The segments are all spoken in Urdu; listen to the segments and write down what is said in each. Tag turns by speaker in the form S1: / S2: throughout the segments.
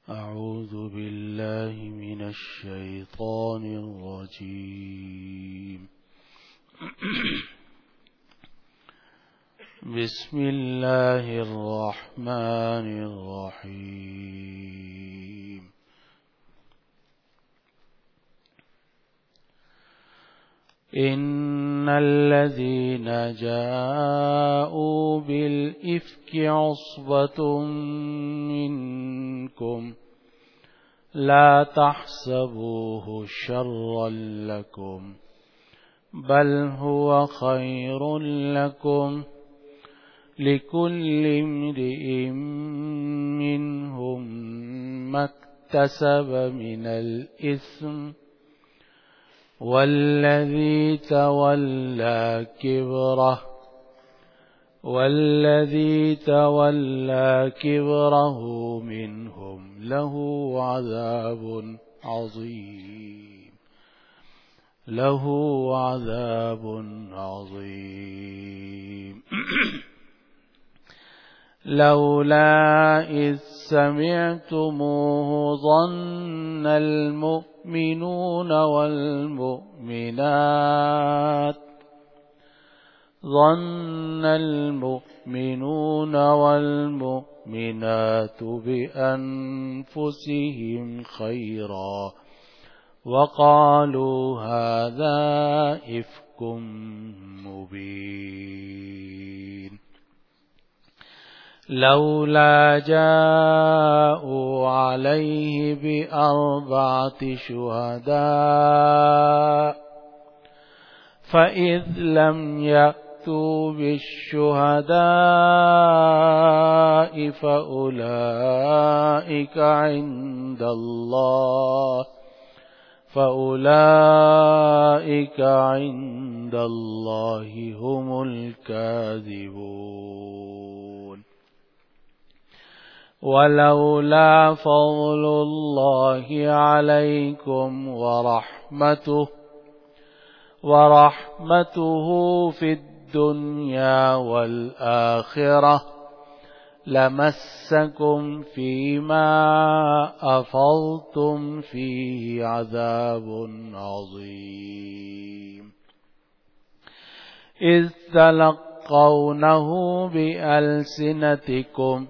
S1: أعوذ بالله من الشيطان الرجيم بسم الله الرحمن الرحيم إن الذين جاءوا بالإفك عصبة منكم لا تحسبوه شرا لكم بل هو خير لكم لكل امرئ منهم ما اكتسب من الإثم والذي تولى كبره منهم له عذاب عظيم لولا إذ سمعتموه ظن المؤمنون والمؤمنات بأنفسهم خيرا وقالوا هذا إفك مبين لولا جاءوا عليه بأربعة شهداء فإذ لم يأتوا بالشهداء فأولئك عند الله هم الكاذبون ولولا فضل الله عليكم ورحمته في الدنيا والآخرة لمسكم فيما أفضتم فيه عذاب عظيم إذ تلقونه بألسنتكم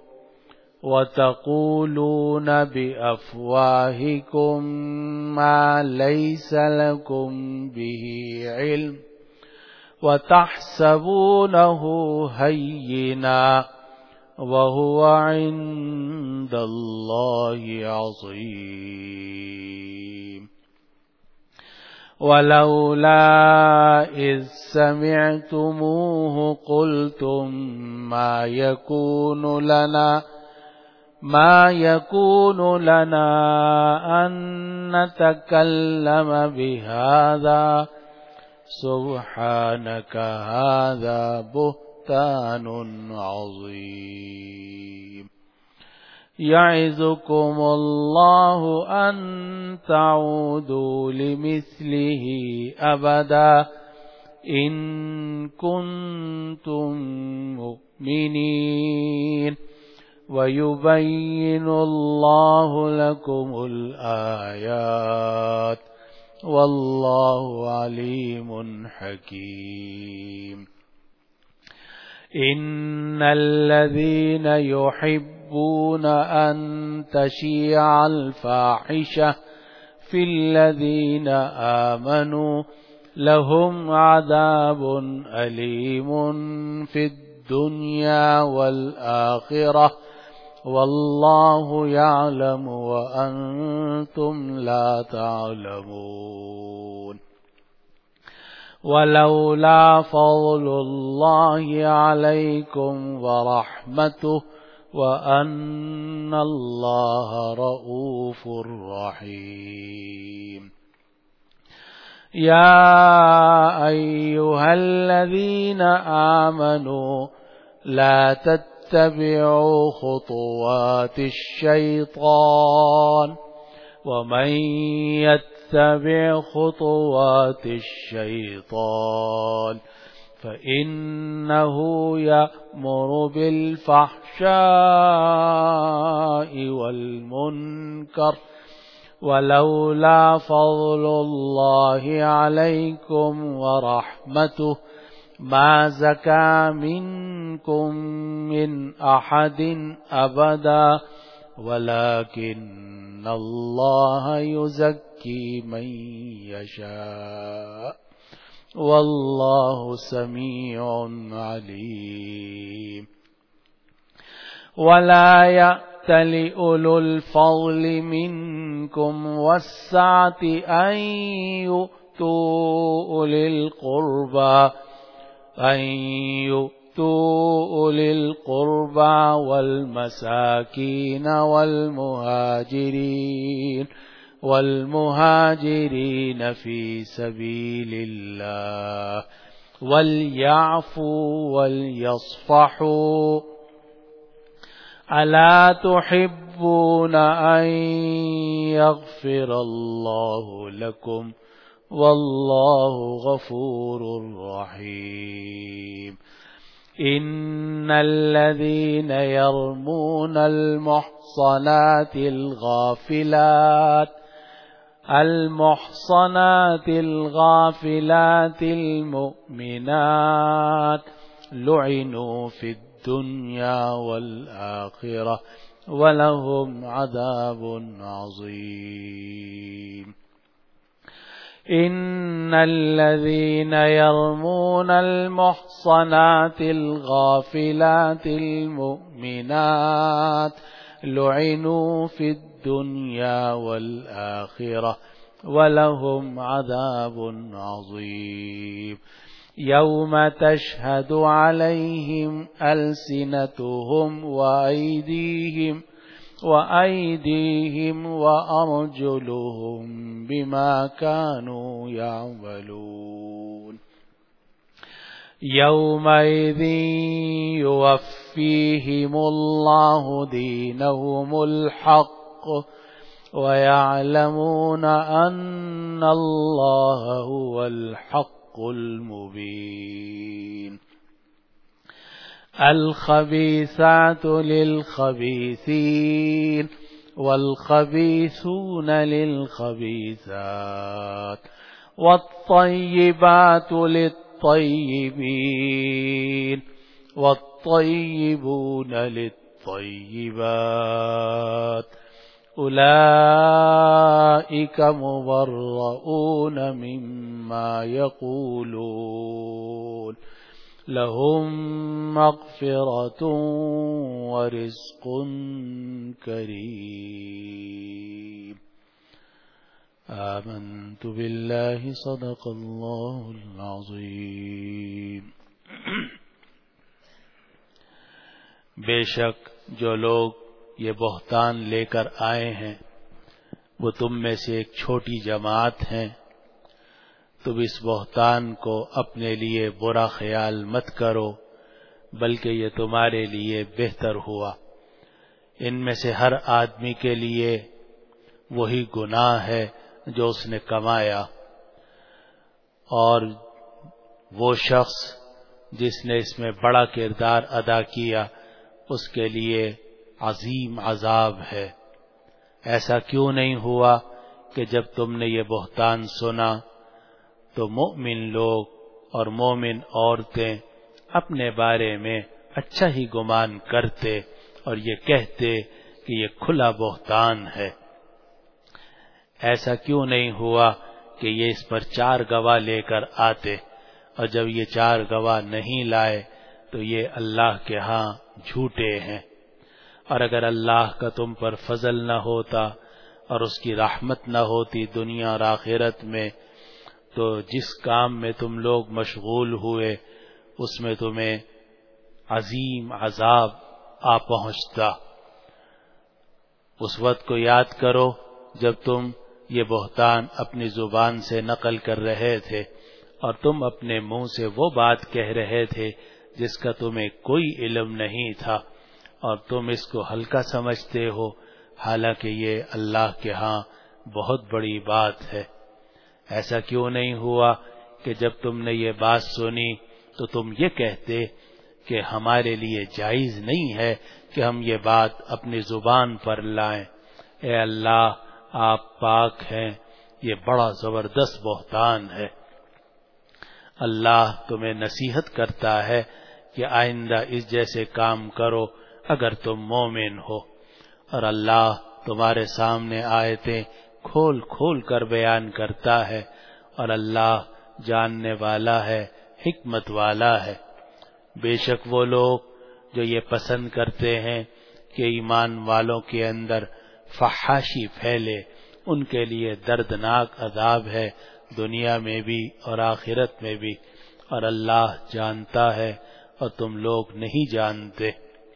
S1: وتقولون بأفواهكم ما ليس لكم به علم وتحسبونه هينا وهو عند الله عظيم ولولا إذ سمعتموه قلتم ما يكون لنا أن نتكلم بهذا سبحانك هذا بهتان عظيم يعظكم الله أن تعودوا لمثله أبدا إن كنتم مؤمنين ويبين الله لكم الآيات والله عليم حكيم إن الذين يحبون أن تشيع الفاحشة في الذين آمنوا لهم عذاب أليم في الدنيا والآخرة والله يعلم وأنتم لا تعلمون ولولا فضل الله عليكم ورحمته وأن الله رؤوف رحيم يا أيها الذين آمنوا لا تتبعوا خطوات الشيطان ومن يتبع خطوات الشيطان فإنه يأمر بالفحشاء والمنكر ولولا فضل الله عليكم ورحمته ما زكى منكم من أحد أبدا ولكن الله يزكي من يشاء والله سميع عليم ولا يأتل أولو الفضل منكم والسعة أن يؤتوا أولي القربى والمساكين والمهاجرين في سبيل الله وليعفوا وليصفحوا ألا تحبون أن يغفر الله لكم والله غفور رحيم إن الذين يرمون المحصنات الغافلات المؤمنات لعنوا في الدنيا والآخرة ولهم عذاب عظيم إن الذين يرمون المحصنات الغافلات المؤمنات لعنوا في الدنيا والآخرة ولهم عذاب عظيم يوم تشهد عليهم ألسنتهم وأيديهم وأرجلهم بما كانوا يعملون يومئذ يوفيهم الله دينهم الحق ويعلمون أن الله هو الحق المبين الخبيثات للخبيثين والخبيثون للخبيثات والطيبات للطيبين والطيبون للطيبات أولئك مبرؤون مما يقولون لهم مغفرة ورزق كريم آمنت بالله صدق الله العظيم بے شک جو لوگ یہ بہتان لے کر آئے ہیں وہ تم میں سے ایک چھوٹی جماعت ہیں تم اس بہتان کو اپنے لیے برا خیال مت کرو بلکہ یہ تمہارے لیے بہتر ہوا ان میں سے ہر آدمی کے لیے وہی گناہ ہے جو اس نے کمایا اور وہ شخص جس نے اس میں بڑا کردار ادا کیا اس کے لیے عظیم عذاب ہے ایسا کیوں نہیں ہوا کہ جب تم نے یہ بہتان سنا تو مومن لوگ اور مومن عورتیں اپنے بارے میں اچھا ہی گمان کرتے اور یہ کہتے کہ یہ کھلا بہتان ہے ایسا کیوں نہیں ہوا کہ یہ اس پر 4 گواہ لے کر آتے اور جب یہ 4 گواہ نہیں لائے تو یہ اللہ کے ہاں جھوٹے ہیں اور اگر اللہ کا تم پر فضل نہ ہوتا اور اس کی رحمت نہ ہوتی دنیا اور آخرت میں تو جس کام میں تم لوگ مشغول ہوئے اس میں تمہیں عظیم عذاب آ پہنچتا اس وقت کو یاد کرو جب تم یہ بہتان اپنی زبان سے نقل کر رہے تھے اور تم اپنے منہ سے وہ بات کہہ رہے تھے جس کا تمہیں کوئی علم نہیں تھا اور تم اس کو ہلکا سمجھتے ہو حالانکہ یہ اللہ کے ہاں بہت بڑی بات ہے ایسا کیوں نہیں ہوا کہ جب تم نے یہ بات سنی تو تم یہ کہتے کہ ہمارے لیے جائز نہیں ہے کہ ہم یہ بات اپنی زبان پر لائیں۔ اے اللہ آپ پاک ہیں، یہ بڑا زبردست بہتان ہے۔ اللہ تمہیں نصیحت کرتا ہے کہ آئندہ اس جیسے کام کرو اگر تم مومن ہو، اور اللہ تمہارے سامنے آیتیں کھول کھول کر بیان کرتا ہے، اور اللہ جاننے والا ہے، حکمت والا ہے۔ بے شک وہ لوگ جو یہ پسند کرتے ہیں کہ ایمان والوں کے اندر فحاشی پھیلے، ان کے لیے دردناک عذاب ہے، دنیا میں بھی اور آخرت میں بھی، اور اللہ جانتا ہے اور تم لوگ نہیں جانتے۔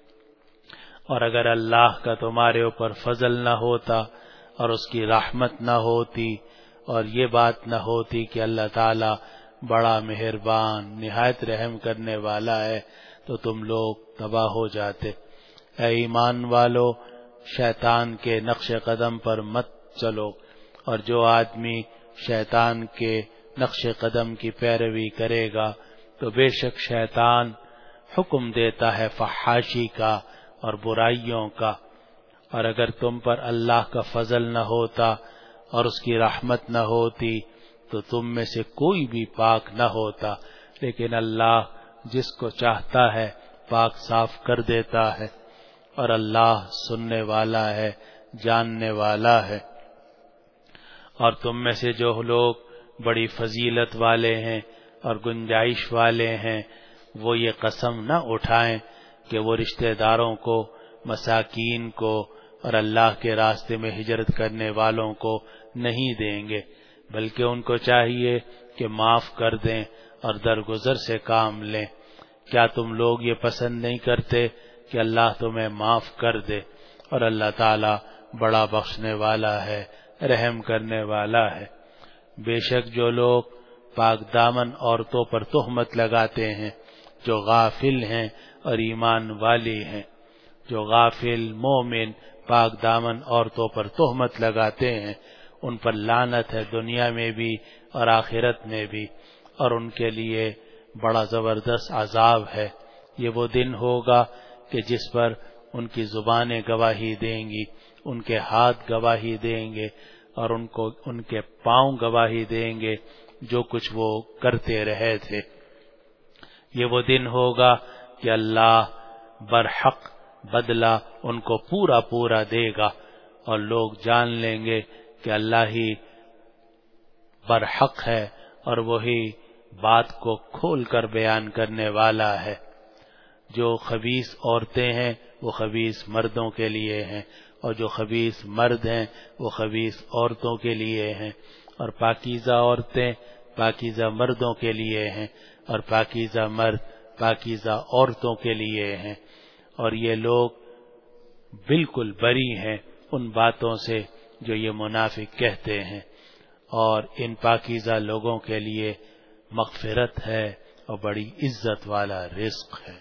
S1: اور اگر اللہ کا تمہارے اوپر فضل نہ ہوتا اور اس کی رحمت نہ ہوتی اور یہ بات نہ ہوتی کہ اللہ تعالی بڑا مہربان نہایت رحم کرنے والا ہے، تو تم لوگ تباہ ہو جاتے۔ اے ایمان والو، شیطان کے نقش قدم پر مت چلو، اور جو آدمی شیطان کے نقش قدم کی پیروی کرے گا تو بے شک شیطان حکم دیتا ہے فحاشی کا اور برائیوں کا۔ اور اگر تم پر اللہ کا فضل نہ ہوتا اور اس کی رحمت نہ ہوتی تو تم میں سے کوئی بھی پاک نہ ہوتا، لیکن اللہ جس کو چاہتا ہے پاک صاف کر دیتا ہے، اور اللہ سننے والا ہے، جاننے والا ہے۔ اور تم میں سے جو لوگ بڑی فضیلت والے ہیں اور گنجائش والے ہیں، وہ یہ قسم نہ اٹھائیں کہ وہ رشتہ داروں کو، مساکین کو اور اللہ کے راستے میں ہجرت کرنے والوں کو نہیں دیں گے، بلکہ ان کو چاہیے کہ معاف کر دیں اور درگزر سے کام لیں۔ کیا تم لوگ یہ پسند نہیں کرتے کہ اللہ تمہیں معاف کر دے؟ اور اللہ تعالی بڑا بخشنے والا ہے، رحم کرنے والا ہے۔ بے شک جو لوگ پاک دامن عورتوں پر تہمت لگاتے ہیں، جو غافل ہیں اور ایمان والی ہیں، جو غافل مومن پاک دامن عورتوں پر تہمت لگاتے ہیں، ان پر لعنت ہے دنیا میں بھی اور آخرت میں بھی، اور ان کے لیے بڑا زبردست عذاب ہے۔ یہ وہ دن ہوگا کہ جس پر ان کی زبانیں گواہی دیں گی، ان کے ہاتھ گواہی دیں گے، اور ان کے پاؤں گواہی دیں گے جو کچھ وہ کرتے رہے تھے۔ یہ وہ دن ہوگا کہ اللہ برحق بدلہ ان کو پورا پورا دے گا، اور لوگ جان لیں گے کہ اللہ ہی برحق ہے اور وہی بات کو کھول کر بیان کرنے والا ہے۔ جو خبیث عورتیں ہیں وہ خبیث مردوں کے لیے ہیں، اور جو خبیث مرد ہیں وہ خبیث عورتوں کے لیے ہیں، اور پاکیزہ عورتیں پاکیزہ مردوں کے لیے ہیں، اور پاکیزہ مرد پاکیزہ عورتوں کے لیے ہیں۔ اور یہ لوگ بالکل بری ہیں ان باتوں سے جو یہ منافق کہتے ہیں، اور ان پاکیزہ لوگوں کے لیے مغفرت ہے اور بڑی عزت والا رزق ہے۔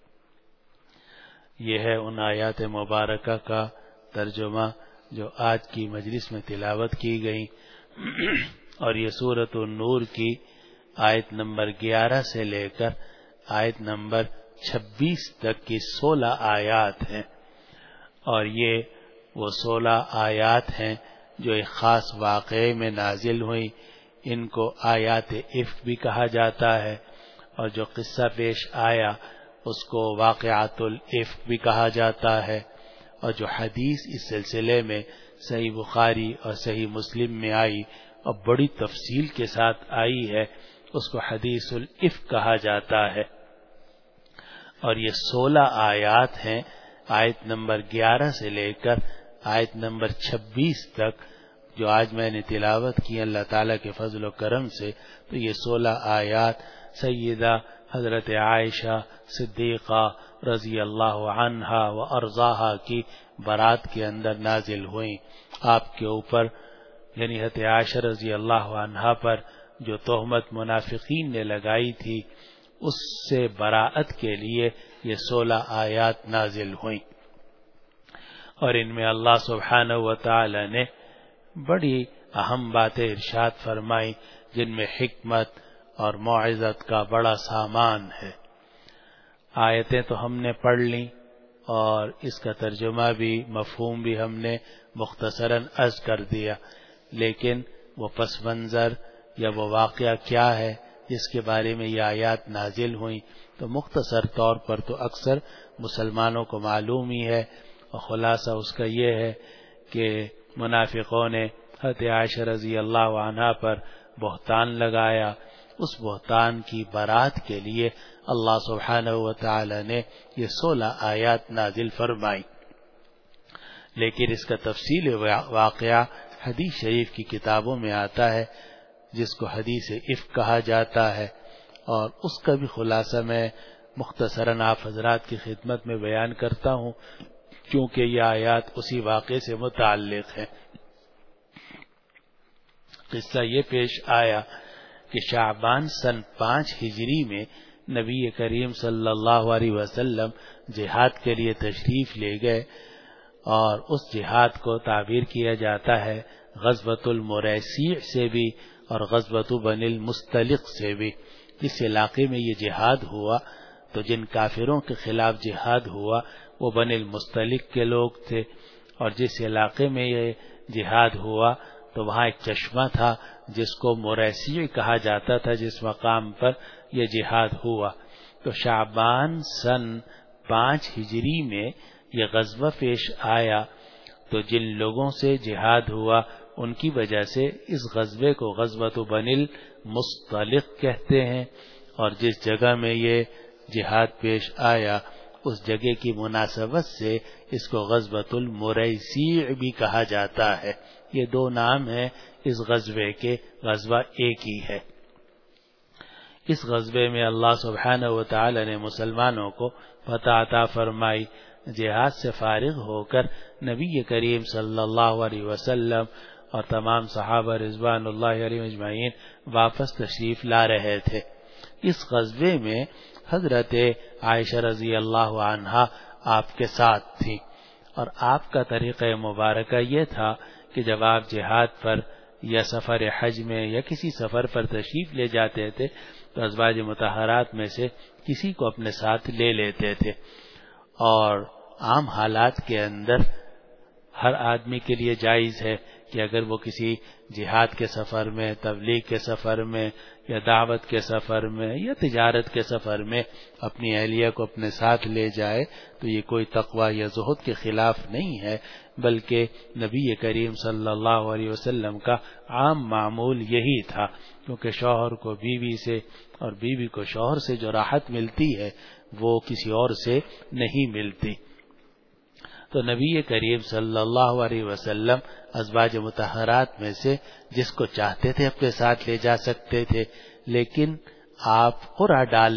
S1: یہ ہے ان آیات مبارکہ کا ترجمہ جو آج کی مجلس میں تلاوت کی گئی، اور یہ سورۃ النور کی آیت نمبر 11 سے لے کر آیت نمبر 26 تک کی 16 آیات ہیں، اور یہ وہ 16 آیات ہیں جو ایک خاص واقعے میں نازل ہوئی۔ ان کو آیات افک بھی کہا جاتا ہے، اور جو قصہ پیش آیا اس کو واقعات الافک بھی کہا جاتا ہے، اور جو حدیث اس سلسلے میں صحیح بخاری اور صحیح مسلم میں آئی اور بڑی تفصیل کے ساتھ آئی ہے، اس کو حدیث الافک کہا جاتا ہے۔ اور یہ 16 آیات ہیں، آیت نمبر 11 سے لے کر آیت نمبر 26 تک، جو آج میں نے تلاوت کی اللہ تعالیٰ کے فضل و کرم سے۔ تو یہ 16 آیات سیدہ حضرت عائشہ صدیقہ رضی اللہ عنہا و ارضاہا کی برات کے اندر نازل ہوئیں۔ آپ کے اوپر یعنی حضرت عائشہ رضی اللہ عنہا پر جو تہمت منافقین نے لگائی تھی، اس سے براءت کے لیے یہ 16 آیات نازل ہوئیں، اور ان میں اللہ سبحانہ و تعالی نے بڑی اہم باتیں ارشاد فرمائی، جن میں حکمت اور موعظت کا بڑا سامان ہے۔ آیتیں تو ہم نے پڑھ لیں اور اس کا ترجمہ بھی مفہوم بھی ہم نے مختصراً عرض کر دیا، لیکن وہ پس منظر یا وہ واقعہ کیا ہے جس کے بارے میں یہ آیات نازل ہوئیں، تو مختصر طور پر تو اکثر مسلمانوں کو معلوم ہی ہے، اور خلاصہ اس کا یہ ہے کہ منافقوں نے حضرت عائشہ رضی اللہ عنہا پر بہتان لگایا۔ اس بہتان کی برات کے لیے اللہ سبحانہ و تعالی نے یہ 16 آیات نازل فرمائی، لیکن اس کا تفصیل واقعہ حدیث شریف کی کتابوں میں آتا ہے، جس کو حدیث افک کہا جاتا ہے، اور اس کا بھی خلاصہ میں مختصراً آپ حضرات کی خدمت میں بیان کرتا ہوں، کیونکہ یہ آیات اسی واقعے سے متعلق ہے۔ قصہ یہ پیش آیا کہ شعبان سن 5 ہجری میں نبی کریم صلی اللہ علیہ وسلم جہاد کے لیے تشریف لے گئے، اور اس جہاد کو تعبیر کیا جاتا ہے غزوۃ المریسیع سے بھی اور غزوۃ بنی المستلق سے بھی۔ جس علاقے میں یہ جہاد ہوا تو جن کافروں کے خلاف جہاد ہوا وہ بنی المستلق کے لوگ تھے، اور جس علاقے میں یہ جہاد ہوا تو وہاں ایک چشمہ تھا جس کو مریسیع کہا جاتا تھا، جس مقام پر یہ جہاد ہوا۔ تو شعبان سن 5 ہجری میں یہ غزوہ پیش آیا، تو جن لوگوں سے جہاد ہوا ان کی وجہ سے اس غزوے کو غزوۃ بنی المستلق کہتے ہیں، اور جس جگہ میں یہ جہاد پیش آیا اس جگہ کی مناسبت سے اس کو غزوۃ المریسیع بھی کہا جاتا ہے۔ یہ 2 نام ہیں اس غزوے کے، غزوہ ایک ہی ہے۔ اس غزوے میں اللہ سبحانہ و تعالی نے مسلمانوں کو فتح عطا فرمائی۔ جہاد سے فارغ ہو کر نبی کریم صلی اللہ علیہ وسلم اور تمام صحابہ رضوان اللہ علیہم اجمعین واپس تشریف لا رہے تھے۔ اس غزوے میں حضرت عائشہ رضی اللہ عنہا آپ کے ساتھ تھی، اور آپ کا طریقہ مبارکہ یہ تھا کہ جب آپ جہاد پر یا سفر حج میں یا کسی سفر پر تشریف لے جاتے تھے تو ازواج مطہرات میں سے کسی کو اپنے ساتھ لے لیتے تھے، اور عام حالات کے اندر ہر آدمی کے لیے جائز ہے کہ اگر وہ کسی جہاد کے سفر میں، تبلیغ کے سفر میں یا دعوت کے سفر میں یا تجارت کے سفر میں اپنی اہلیہ کو اپنے ساتھ لے جائے تو یہ کوئی تقوی یا زہد کے خلاف نہیں ہے، بلکہ نبی کریم صلی اللہ علیہ وسلم کا عام معمول یہی تھا، کیونکہ شوہر کو بیوی سے اور بیوی کو شوہر سے جو راحت ملتی ہے وہ کسی اور سے نہیں ملتی۔ تو نبی کریم صلی اللہ علیہ وسلم ازواج مطہرات میں سے جس کو چاہتے تھے اپنے ساتھ لے جا سکتے تھے، لیکن آپ قرعہ ڈال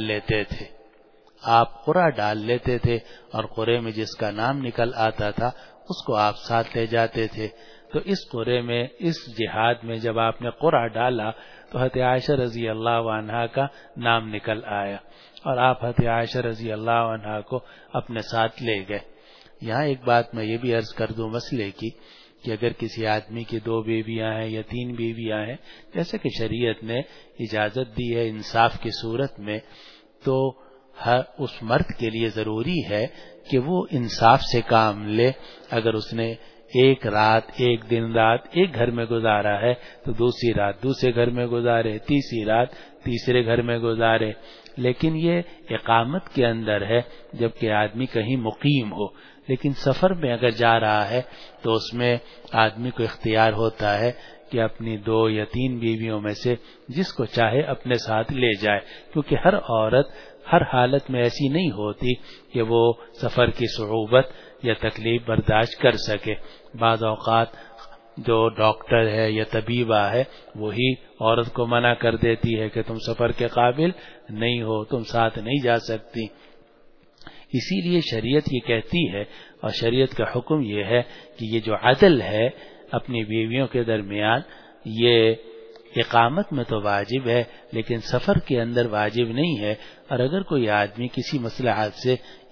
S1: لیتے تھے اور قرعے میں جس کا نام نکل آتا تھا اس کو آپ ساتھ لے جاتے تھے۔ تو اس قرعے میں، اس جہاد میں جب آپ نے قرعہ ڈالا تو حضرت عائشہ رضی اللہ عنہا کا نام نکل آیا، اور آپ حضرت عائشہ رضی اللہ عنہا کو اپنے ساتھ لے گئے۔ یہاں ایک بات میں یہ بھی عرض کر دوں مسئلے کی کہ اگر کسی آدمی کی 2 بیویاں ہیں یا 3 بیویاں ہیں، جیسے کہ شریعت نے اجازت دی ہے انصاف کی صورت میں، تو اس مرد کے لیے ضروری ہے کہ وہ انصاف سے کام لے۔ اگر اس نے ایک دن رات ایک گھر میں گزارا ہے تو دوسری رات دوسرے گھر میں گزارے، تیسری رات تیسرے گھر میں گزارے، لیکن یہ اقامت کے اندر ہے جبکہ آدمی کہیں مقیم ہو۔ لیکن سفر میں اگر جا رہا ہے تو اس میں آدمی کو اختیار ہوتا ہے کہ اپنی 2 یا 3 بیویوں میں سے جس کو چاہے اپنے ساتھ لے جائے، کیونکہ ہر عورت ہر حالت میں ایسی نہیں ہوتی کہ وہ سفر کی صعوبت یا تکلیف برداشت کر سکے۔ بعض اوقات جو ڈاکٹر ہے یا طبیبہ ہے وہی عورت کو منع کر دیتی ہے کہ تم سفر کے قابل نہیں ہو، تم ساتھ نہیں جا سکتی۔ اسی لیے شریعت یہ کہتی ہے، اور شریعت کا حکم یہ ہے کہ یہ جو عدل ہے اپنی بیویوں کے درمیان، یہ اقامت میں تو واجب ہے لیکن سفر کے اندر واجب نہیں ہے۔ اور اگر کوئی آدمی کسی مصلحت سے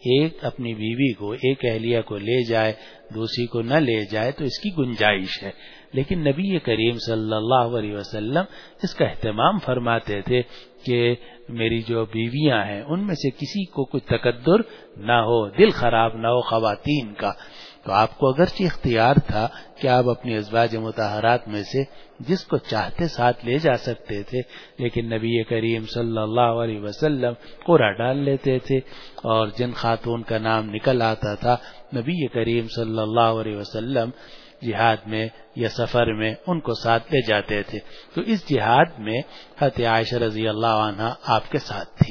S1: ایک اپنی بیوی کو، ایک اہلیہ کو لے جائے، دوسری کو نہ لے جائے تو اس کی گنجائش ہے، لیکن نبی کریم صلی اللہ علیہ وسلم اس کا اہتمام فرماتے تھے کہ میری جو بیویاں ہیں ان میں سے کسی کو کچھ تکدر نہ ہو، دل خراب نہ ہو خواتین کا۔ تو آپ کو اگرچہ اختیار تھا کہ آپ اپنی ازواج مطہرات میں سے جس کو چاہتے ساتھ لے جا سکتے تھے، لیکن نبی کریم صلی اللہ علیہ وسلم قرعہ ڈال لیتے تھے، اور جن خاتون کا نام نکل آتا تھا نبی کریم صلی اللہ علیہ وسلم جہاد میں یا سفر میں ان کو ساتھ لے جاتے تھے۔ تو اس جہاد میں حضرت عائشہ رضی اللہ عنہا آپ کے ساتھ تھی۔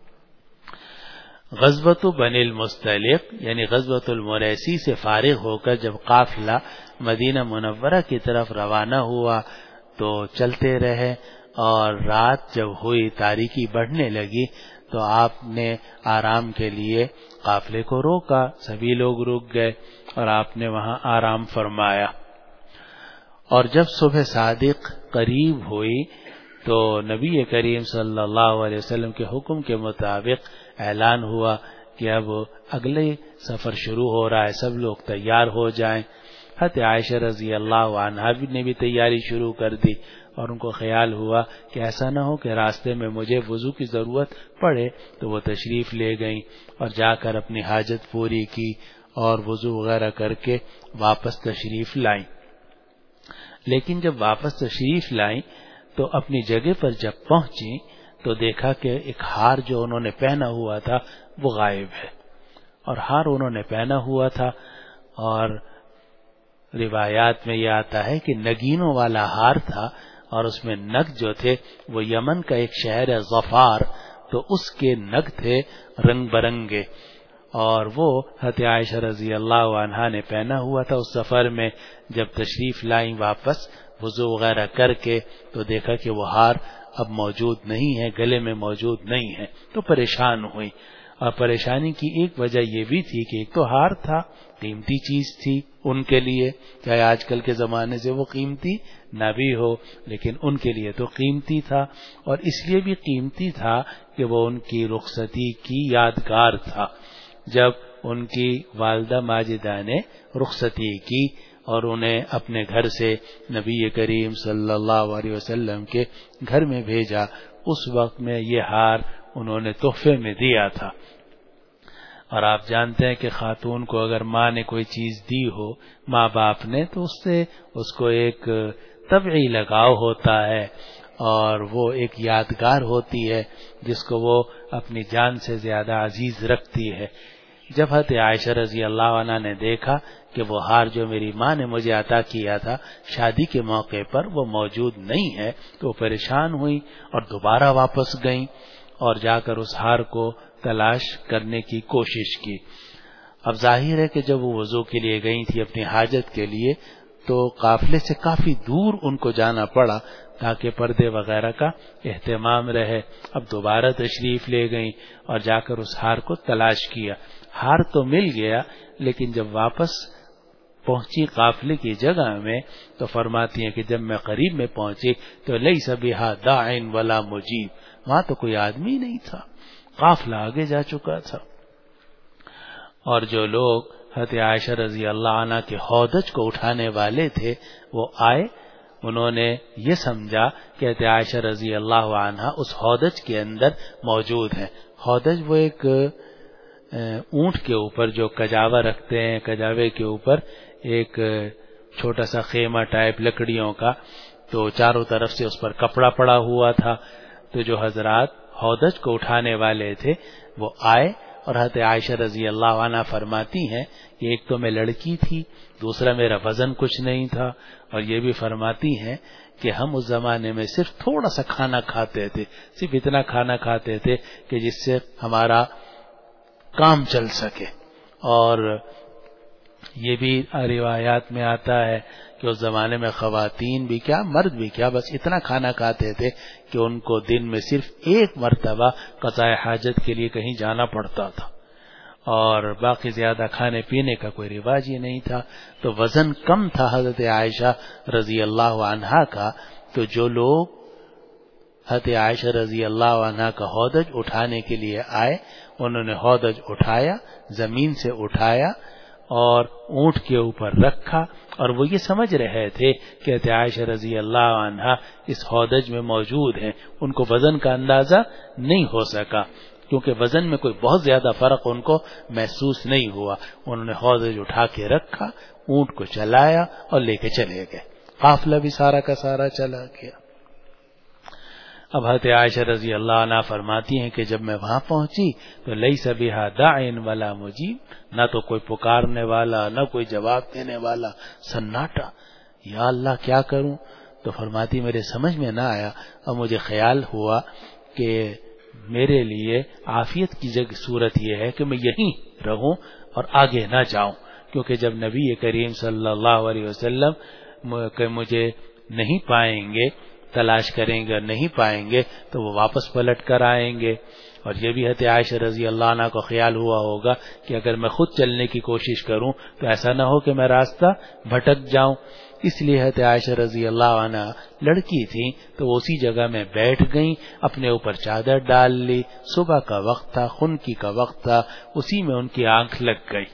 S1: غزوۃ بنی المصطلق یعنی غزوۃ المریسی سے فارغ ہو کر جب قافلہ مدینہ منورہ کی طرف روانہ ہوا تو چلتے رہے، اور رات جب ہوئی تاریکی بڑھنے لگی تو آپ نے آرام کے لیے قافلے کو روکا، سبھی لوگ رک گئے اور آپ نے وہاں آرام فرمایا۔ اور جب صبح صادق قریب ہوئی تو نبی کریم صلی اللہ علیہ وسلم کے حکم کے مطابق اعلان ہوا کہ اب اگلے سفر شروع ہو رہا ہے، سب لوگ تیار ہو جائیں۔ حضرت عائشہ رضی اللہ عنہا نے بھی تیاری شروع کر دی، اور ان کو خیال ہوا کہ ایسا نہ ہو کہ راستے میں مجھے وضو کی ضرورت پڑے، تو وہ تشریف لے گئیں اور جا کر اپنی حاجت پوری کی اور وضو وغیرہ کر کے واپس تشریف لائیں۔ لیکن جب واپس تشریف لائیں تو اپنی جگہ پر جب پہنچی تو دیکھا کہ ایک ہار جو انہوں نے پہنا ہوا تھا وہ غائب ہے، اور ہار انہوں نے پہنا ہوا تھا، اور روایات میں یہ آتا ہے کہ نگینوں والا ہار تھا، اور اس میں نگ جو تھے وہ یمن کا ایک شہر ہے ظفار، تو اس کے نگ تھے رنگ برنگے، اور وہ حضرت عائشہ رضی اللہ عنہا نے پہنا ہوا تھا اس سفر میں۔ جب تشریف لائیں واپس وضو وغیرہ کر کے تو دیکھا کہ وہ ہار اب موجود نہیں ہے، گلے میں موجود نہیں ہے، تو پریشان ہوئی۔ اور پریشانی کی ایک وجہ یہ بھی تھی کہ ایک تو ہار تھا، قیمتی چیز تھی ان کے لیے، چاہے آج کل کے زمانے سے وہ قیمتی نہ بھی ہو، لیکن ان کے لیے تو قیمتی تھا، اور اس لیے بھی قیمتی تھا کہ وہ ان کی رخصتی کی یادگار تھا، جب ان کی والدہ ماجدہ نے رخصتی کی اور انہیں اپنے گھر سے نبی کریم صلی اللہ علیہ وسلم کے گھر میں بھیجا۔ اس وقت میں یہ ہار انہوں نے تحفے میں دیا تھا، اور آپ جانتے ہیں کہ خاتون کو اگر ماں نے کوئی چیز دی ہو، ماں باپ نے، تو اس سے اس کو ایک طبعی لگاؤ ہوتا ہے، اور وہ ایک یادگار ہوتی ہے جس کو وہ اپنی جان سے زیادہ عزیز رکھتی ہے۔ جب حضرت عائشہ رضی اللہ عنہ نے دیکھا کہ وہ ہار جو میری ماں نے مجھے عطا کیا تھا شادی کے موقع پر وہ موجود نہیں ہے، تو پریشان ہوئی اور دوبارہ واپس گئیں اور جا کر اس ہار کو تلاش کرنے کی کوشش کی۔ اب ظاہر ہے کہ جب وہ وضو کے لیے گئی تھی اپنی حاجت کے لیے تو قافلے سے کافی دور ان کو جانا پڑا تاکہ پردے وغیرہ کا اہتمام رہے۔ اب دوبارہ تشریف لے گئیں اور جا کر اس ہار کو تلاش کیا۔ ہار تو مل گیا، لیکن جب واپس پہنچی قافلے کی جگہ میں تو فرماتی ہیں کہ جب میں قریب میں پہنچی تو لیس بہا داعٍ ولا مجیب، وہاں تو کوئی آدمی نہیں تھا، قافلہ آگے جا چکا تھا۔ اور جو لوگ حضرت عائشہ رضی اللہ عنہ کے ہودج کو اٹھانے والے تھے وہ آئے، انہوں نے یہ سمجھا کہ حضرت عائشہ رضی اللہ عنہ اس ہودج کے اندر موجود ہیں۔ ہودج وہ ایک اونٹ کے اوپر جو کجاوا رکھتے ہیں، کجاوے کے اوپر ایک چھوٹا سا خیمہ ٹائپ لکڑیوں کا، تو چاروں طرف سے اس پر کپڑا پڑا ہوا تھا۔ تو جو حضرات ہودج کو اٹھانے والے تھے وہ آئے، اور حضرت عائشہ رضی اللہ عنہ فرماتی ہیں کہ ایک تو میں لڑکی تھی، دوسرا میرا وزن کچھ نہیں تھا، اور یہ بھی فرماتی ہیں کہ ہم اس زمانے میں صرف تھوڑا سا کھانا کھاتے تھے، صرف اتنا کھانا کھاتے تھے کہ جس سے ہمارا کام چل سکے۔ اور یہ بھی روایات میں آتا ہے کہ اس زمانے میں خواتین بھی کیا مرد بھی کیا بس اتنا کھانا کھاتے تھے کہ ان کو دن میں صرف ایک مرتبہ قضاء حاجت کے لیے کہیں جانا پڑتا تھا، اور باقی زیادہ کھانے پینے کا کوئی رواج ہی نہیں تھا۔ تو وزن کم تھا حضرت عائشہ رضی اللہ عنہا کا، تو جو لوگ حضرت عائشہ رضی اللہ عنہا کا ہودج اٹھانے کے لیے آئے. انہوں نے ہودج اٹھایا، زمین سے اٹھایا اور اونٹ کے اوپر رکھا، اور وہ یہ سمجھ رہے تھے کہ حضرت عائشہ رضی اللہ عنہا اس ہودج میں موجود ہیں. ان کو وزن کا اندازہ نہیں ہو سکا کیونکہ وزن میں کوئی بہت زیادہ فرق ان کو محسوس نہیں ہوا. انہوں نے ہودج اٹھا کے رکھا، اونٹ کو چلایا اور لے کے چلے گئے. قافلہ بھی سارا کا سارا چلا گیا. اب حضرت عائشہ رضی اللہ عنہ فرماتی ہیں کہ جب میں وہاں پہنچی تو لیس بہا داعٍ ولا مجیب، نہ تو کوئی پکارنے والا نہ کوئی جواب دینے والا، سناٹا. یا اللہ کیا کروں؟ تو فرماتی میرے سمجھ میں نہ آیا، اور مجھے خیال ہوا کہ میرے لیے عافیت کی صورت یہ ہے کہ میں یہیں رہوں اور آگے نہ جاؤں، کیونکہ جب نبی کریم صلی اللہ علیہ وسلم مجھے نہیں پائیں گے، تلاش کریں گے اور نہیں پائیں گے تو وہ واپس پلٹ کر آئیں گے. اور یہ بھی حضرت عائشہ رضی اللہ عنہ کو خیال ہوا ہوگا کہ اگر میں خود چلنے کی کوشش کروں تو ایسا نہ ہو کہ میں راستہ بھٹک جاؤں. اس لیے حضرت عائشہ رضی اللہ عنہ لڑکی تھی تو وہ اسی جگہ میں بیٹھ گئیں، اپنے اوپر چادر ڈال لی. صبح کا وقت تھا، خنکی کا وقت تھا، اسی میں ان کی آنکھ لگ گئی.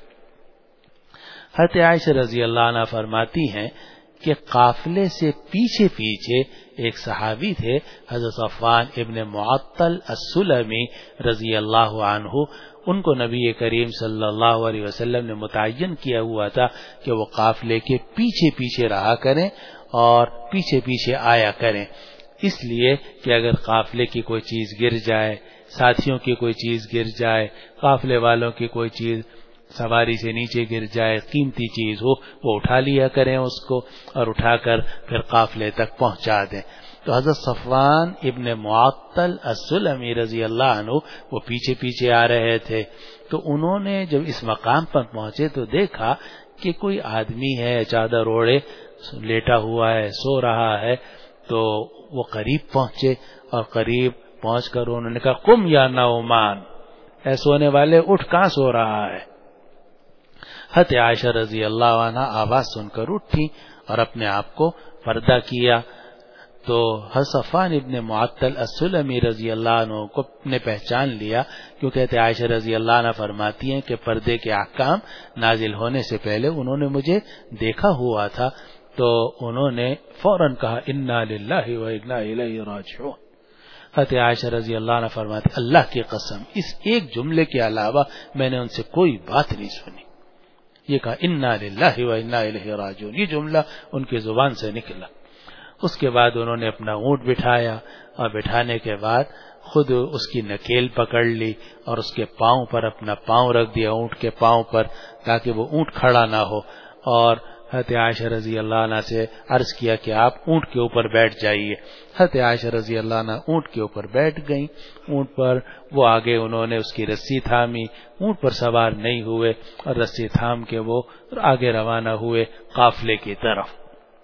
S1: حضرت عائشہ رضی اللہ عنہ فرماتی ہیں کہ قافلے سے پیچھے پیچھے ایک صحابی تھے، حضرت صفوان ابن معطل السلمی رضی اللہ عنہ. ان کو نبی کریم صلی اللہ علیہ وسلم نے متعین کیا ہوا تھا کہ وہ قافلے کے پیچھے پیچھے رہا کریں اور پیچھے پیچھے آیا کریں، اس لیے کہ اگر قافلے کی کوئی چیز گر جائے، ساتھیوں کی کوئی چیز گر جائے، قافلے والوں کی کوئی چیز سواری سے نیچے گر جائے، قیمتی چیز ہو، وہ اٹھا لیا کریں اس کو اور اٹھا کر پھر قافلے تک پہنچا دیں. تو حضرت صفوان ابن معطل السلمی رضی اللہ عنہ وہ پیچھے پیچھے آ رہے تھے. تو انہوں نے جب اس مقام پر پہنچے تو دیکھا کہ کوئی آدمی ہے، چادر اوڑھے لیٹا ہوا ہے، سو رہا ہے. تو وہ قریب پہنچے اور قریب پہنچ کر انہوں نے کہا قم یا نعمان، اے سونے والے اٹھ، کہاں سو رہا ہے؟ حضرت عائشہ رضی اللہ عنہ آواز سن کر اٹھی اور اپنے آپ کو پردہ کیا. تو حضرت صفوان ابن معطل السلمی رضی اللہ عنہ کو نے پہچان لیا، کیونکہ حضرت عائشہ رضی اللہ عنہ فرماتی ہیں کہ پردے کے احکام نازل ہونے سے پہلے انہوں نے مجھے دیکھا ہوا تھا. تو انہوں نے فوراً کہا انا للہ و انا الیہ راجعون. حضرت عائشہ رضی اللہ عنہ فرماتی اللہ کی قسم اس ایک جملے کے علاوہ میں نے ان سے کوئی بات نہیں سنی. یہ کہا انا للہ و انا الیہ راجعون، یہ جملہ ان کی زبان سے نکلا. اس کے بعد انہوں نے اپنا اونٹ بٹھایا اور بٹھانے کے بعد خود اس کی نکیل پکڑ لی اور اس کے پاؤں پر اپنا پاؤں رکھ دیا، اونٹ کے پاؤں پر، تاکہ وہ اونٹ کھڑا نہ ہو. اور حضرت عائشہ رضی اللہ عنہ سے عرض کیا کہ آپ اونٹ کے اوپر بیٹھ جائیے. حضرت عائشہ رضی اللہ عنہ اونٹ کے اوپر بیٹھ گئیں. اونٹ پر وہ آگے انہوں نے اس کی رسی تھامی، اونٹ پر سوار نہیں ہوئے اور رسی تھام کے وہ آگے روانہ ہوئے قافلے کی طرف.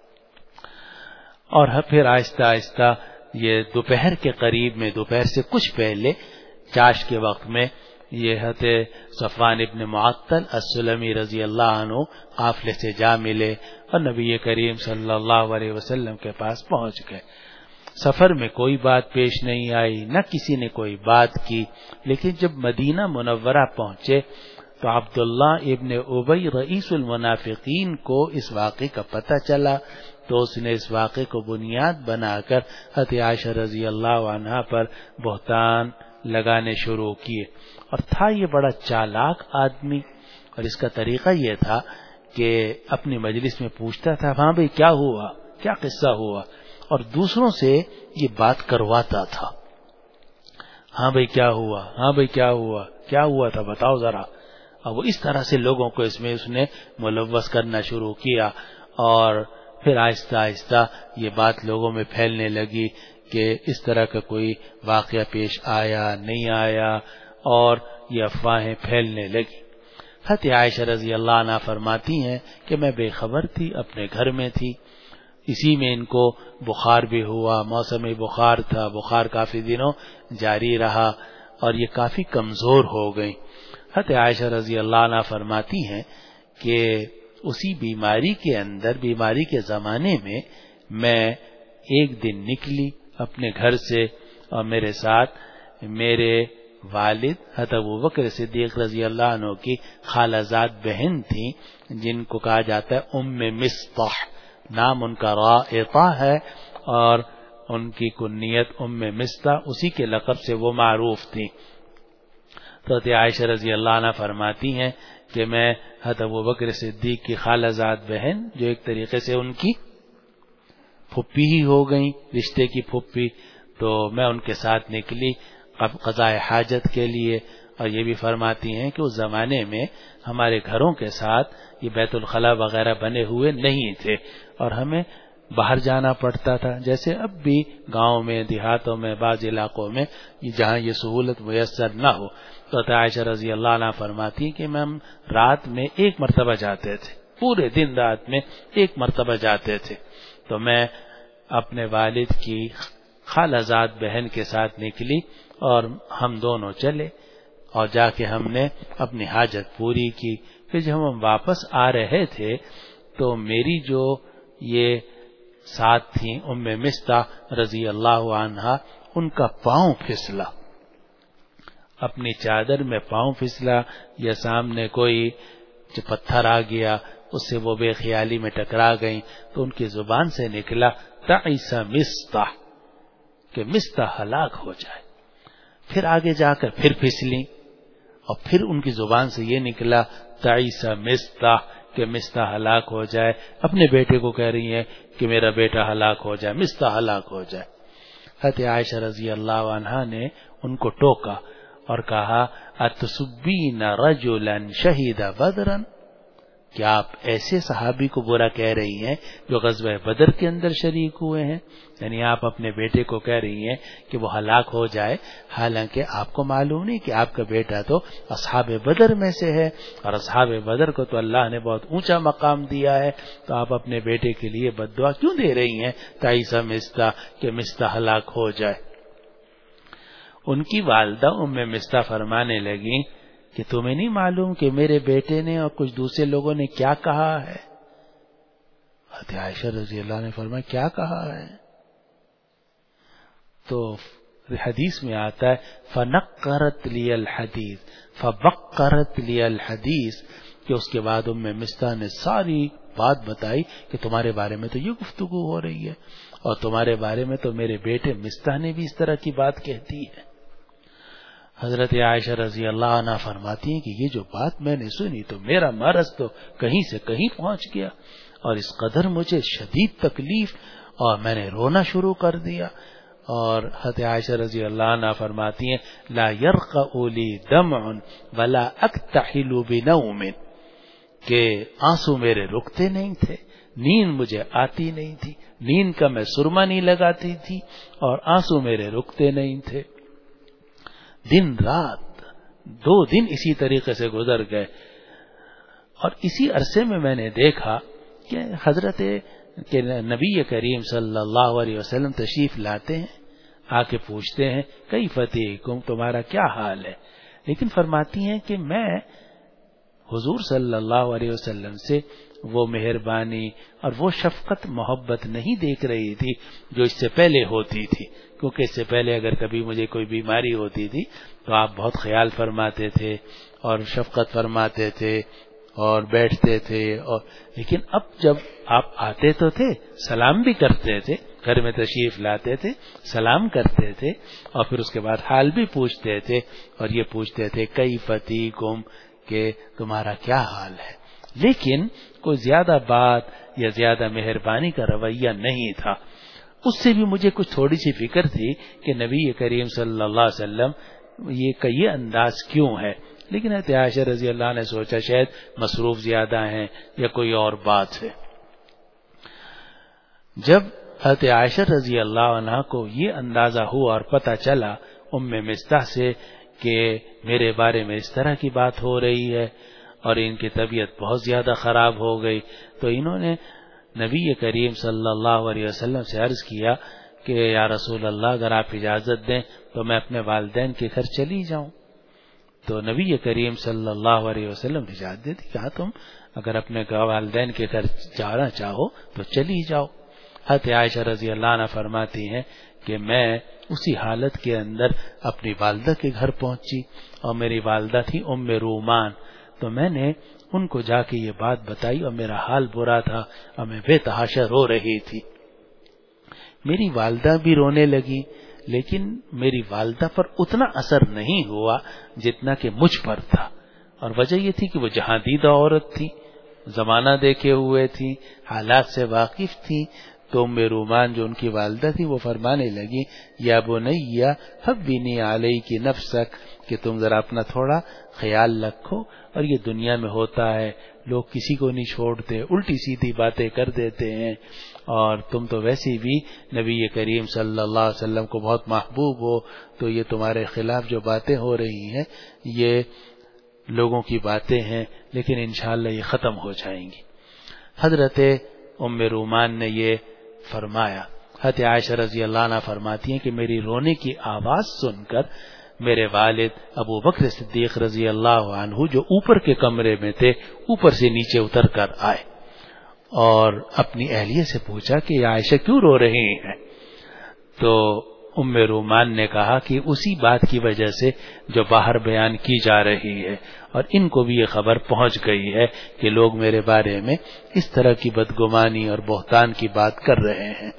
S1: اور پھر آہستہ آہستہ یہ دوپہر کے قریب میں، دوپہر سے کچھ پہلے چاش کے وقت میں، یہ حضرت صفوان ابن معطل السلمی رضی اللہ عنہ قافلے سے جا ملے اور نبی کریم صلی اللہ علیہ وسلم کے پاس پہنچ گئے. سفر میں کوئی بات پیش نہیں آئی، نہ کسی نے کوئی بات کی. لیکن جب مدینہ منورہ پہنچے تو عبداللہ ابن ابی رئیس المنافقین کو اس واقعے کا پتہ چلا. تو اس نے اس واقعے کو بنیاد بنا کر حضرت عائشہ رضی اللہ عنہا پر بہتان لگانے شروع کیے. اور تھا یہ بڑا چالاک آدمی، اور اس کا طریقہ یہ تھا کہ اپنی مجلس میں پوچھتا تھا ہاں بھئی کیا ہوا، کیا قصہ ہوا، اور دوسروں سے یہ بات کرواتا تھا. ہاں بھئی کیا ہوا، ہاں بھئی کیا ہوا، کیا ہوا تھا بتاؤ ذرا. اور وہ اس طرح سے لوگوں کو اس نے ملوث کرنا شروع کیا. اور پھر آہستہ آہستہ یہ بات لوگوں میں پھیلنے لگی کہ اس طرح کا کوئی واقعہ پیش آیا نہیں آیا، اور یہ افواہیں پھیلنے لگی. حضرت عائشہ رضی اللہ عنہ فرماتی ہیں کہ میں بے خبر تھی، اپنے گھر میں تھی. اسی میں ان کو بخار بھی ہوا، موسم بخار تھا، بخار کافی دنوں جاری رہا اور یہ کافی کمزور ہو گئی. حضرت عائشہ رضی اللہ عنہ فرماتی ہیں کہ اسی بیماری کے اندر، بیماری کے زمانے میں ایک دن نکلی اپنے گھر سے، اور میرے ساتھ میرے والد حضرت ابوبکر صدیق رضی اللہ عنہ کی خالہ زاد بہن تھیں، جن کو کہا جاتا ہے ام مصطح، نام ان کا رائطہ ہے، اور ان کی کنیت ام مصطح، اسی کے لقب سے وہ معروف تھیں۔ تو عائشہ رضی اللہ عنہ فرماتی ہیں کہ میں حضرت ابوبکر صدیق کی خالہ زاد بہن، جو ایک طریقے سے ان کی پھپھی ہی ہو گئیں، رشتے کی پھپھی، تو میں ان کے ساتھ نکلی قضاء حاجت کے لیے۔ اور یہ بھی فرماتی ہیں کہ اس زمانے میں ہمارے گھروں کے ساتھ یہ بیت الخلاء وغیرہ بنے ہوئے نہیں تھے، اور ہمیں باہر جانا پڑتا تھا، جیسے اب بھی گاؤں میں، دیہاتوں میں، بعض علاقوں میں جہاں یہ سہولت میسر نہ ہو۔ تو عائشہ رضی اللہ عنہ فرماتی کہ ہم رات میں ایک مرتبہ جاتے تھے، پورے دن رات میں ایک مرتبہ جاتے تھے۔ تو میں اپنے والد کی خالہ زاد بہن کے ساتھ نکلی اور ہم دونوں چلے، اور جا کے ہم نے اپنی حاجت پوری کی۔ پھر جب ہم واپس آ رہے تھے تو میری جو یہ ساتھ تھیں ام مصطح رضی اللہ عنہا، ان کا پاؤں پھسلا، اپنی چادر میں پاؤں پھسلا، یا سامنے کوئی پتھر آ گیا، اس سے وہ بے خیالی میں ٹکرا گئیں، تو ان کی زبان سے نکلا تعیس مصطح، کہ مصطح ہلاک ہو جائے۔ پھر آگے جا کر پھر پھسلی، اور پھر ان کی زبان سے یہ نکلا تعیس مصطح، کہ مصطح ہلاک ہو جائے۔ اپنے بیٹے کو کہہ رہی ہیں کہ میرا بیٹا ہلاک ہو جائے، مصطح ہلاک ہو جائے۔ حضرت عائشہ رضی اللہ عنہا نے ان کو ٹوکا اور کہا اتسبین رجلا شہید بدرا، کیا آپ ایسے صحابی کو برا کہہ رہی ہیں جو غزوہ بدر کے اندر شریک ہوئے ہیں؟ یعنی آپ اپنے بیٹے کو کہہ رہی ہیں کہ وہ ہلاک ہو جائے، حالانکہ آپ کو معلوم نہیں کہ آپ کا بیٹا تو اصحاب بدر میں سے ہے، اور اصحاب بدر کو تو اللہ نے بہت اونچا مقام دیا ہے، تو آپ اپنے بیٹے کے لیے بد دعا کیوں دے رہی ہیں تعیس مصطح، کہ مصطح ہلاک ہو جائے؟ ان کی والدہ ام مصطح فرمانے لگیں کہ تمہیں نہیں معلوم کہ میرے بیٹے نے اور کچھ دوسرے لوگوں نے کیا کہا ہے؟ حضرت عائشہ رضی اللہ نے فرمایا کیا کہا ہے؟ تو حدیث میں آتا ہے فنقرت لی الحدیث فبقرت لی الحدیث، کہ اس کے بعد ام مصطح نے ساری بات بتائی کہ تمہارے بارے میں تو یہ گفتگو ہو رہی ہے، اور تمہارے بارے میں تو میرے بیٹے مصطح نے بھی اس طرح کی بات کہتی ہے۔ حضرت عائشہ رضی اللہ عنہ فرماتی ہیں کہ یہ جو بات میں نے سنی تو میرا مرض تو کہیں سے کہیں پہنچ گیا، اور اس قدر مجھے شدید تکلیف، اور میں نے رونا شروع کر دیا۔ اور حضرت عائشہ رضی اللہ عنہ فرماتی ہیں لا یرقع لی دمع ولا اکتحل بنوم، کہ آنسو میرے رکتے نہیں تھے، نیند مجھے آتی نہیں تھی، نیند کا میں سرما نہیں لگاتی تھی، اور آنسو میرے رکتے نہیں تھے۔ دن رات 2 دن اسی طریقے سے گزر گئے، اور اسی عرصے میں میں نے دیکھا کہ حضرت کہ نبی کریم صلی اللہ علیہ وسلم تشریف لاتے ہیں، آ کے پوچھتے ہیں کیف تیکم، تمہارا کیا حال ہے؟ لیکن فرماتی ہیں کہ میں حضور صلی اللہ علیہ وسلم سے وہ مہربانی اور وہ شفقت محبت نہیں دیکھ رہی تھی جو اس سے پہلے ہوتی تھی، کیونکہ اس سے پہلے اگر کبھی مجھے کوئی بیماری ہوتی تھی تو آپ بہت خیال فرماتے تھے اور شفقت فرماتے تھے اور بیٹھتے تھے، اور لیکن اب جب آپ آتے تو تھے، سلام بھی کرتے تھے، گھر میں تشریف لاتے تھے، سلام کرتے تھے، اور پھر اس کے بعد حال بھی پوچھتے تھے، اور یہ پوچھتے تھے کیف تیکم، کہ تمہارا کیا حال ہے، لیکن کوئی زیادہ بات یا زیادہ مہربانی کا رویہ نہیں تھا۔ اس سے بھی مجھے کچھ تھوڑی سی فکر تھی کہ نبی کریم صلی اللہ علیہ وسلم یہ انداز کیوں ہے، لیکن حضرت عائشہ رضی اللہ نے سوچا شاید مصروف زیادہ ہیں یا کوئی اور بات ہے۔ جب حضرت عائشہ رضی اللہ عنہ کو یہ اندازہ ہوا اور پتہ چلا ام مصطح سے کہ میرے بارے میں اس طرح کی بات ہو رہی ہے اور ان کی طبیعت بہت زیادہ خراب ہو گئی، تو انہوں نے نبی کریم صلی اللہ علیہ وسلم سے عرض کیا کہ یا رسول اللہ اگر آپ اجازت دیں تو میں اپنے والدین کے گھر چلی جاؤں۔ تو نبی کریم صلی اللہ علیہ وسلم نے اجازت دے دی، کہا تم اگر اپنے والدین کے گھر جانا چاہو تو چلی جاؤ۔ حضرت عائشہ رضی اللہ عنہ فرماتی ہیں کہ میں اسی حالت کے اندر اپنی والدہ کے گھر پہنچی، اور میری والدہ تھی ام رومان، تو میں نے ان کو جا کے یہ بات بتائی اور میرا حال برا تھا اور میں بے تحاشا رو رہی تھی۔ میری والدہ بھی رونے لگی، لیکن میری والدہ پر اتنا اثر نہیں ہوا جتنا کہ مجھ پر تھا، اور وجہ یہ تھی کہ وہ جہاں دیدہ عورت تھی، زمانہ دیکھے ہوئے تھی، حالات سے واقف تھی۔ تو ام رومان جو ان کی والدہ تھی وہ فرمانے لگی یا بنیا حبنی علیک نفسک، کہ تم ذرا اپنا تھوڑا خیال رکھو، اور یہ دنیا میں ہوتا ہے، لوگ کسی کو نہیں چھوڑتے، الٹی سیدھی باتیں کر دیتے ہیں، اور تم تو ویسے بھی نبی کریم صلی اللہ علیہ وسلم کو بہت محبوب ہو، تو یہ تمہارے خلاف جو باتیں ہو رہی ہیں یہ لوگوں کی باتیں ہیں، لیکن انشاءاللہ یہ ختم ہو جائیں گی۔ حضرت ام رومان نے یہ فرمایا۔ حضرت عائشہ رضی اللہ عنہ فرماتی ہیں کہ میری رونے کی آواز سن کر میرے والد ابو بکر صدیق رضی اللہ عنہ جو اوپر کے کمرے میں تھے اوپر سے نیچے اتر کر آئے اور اپنی اہلیہ سے پوچھا کہ عائشہ کیوں رو رہی ہیں؟ تو ام رومان نے کہا کہ اسی بات کی وجہ سے جو باہر بیان کی جا رہی ہے، اور ان کو بھی یہ خبر پہنچ گئی ہے کہ لوگ میرے بارے میں اس طرح کی بدگمانی اور بہتان کی بات کر رہے ہیں۔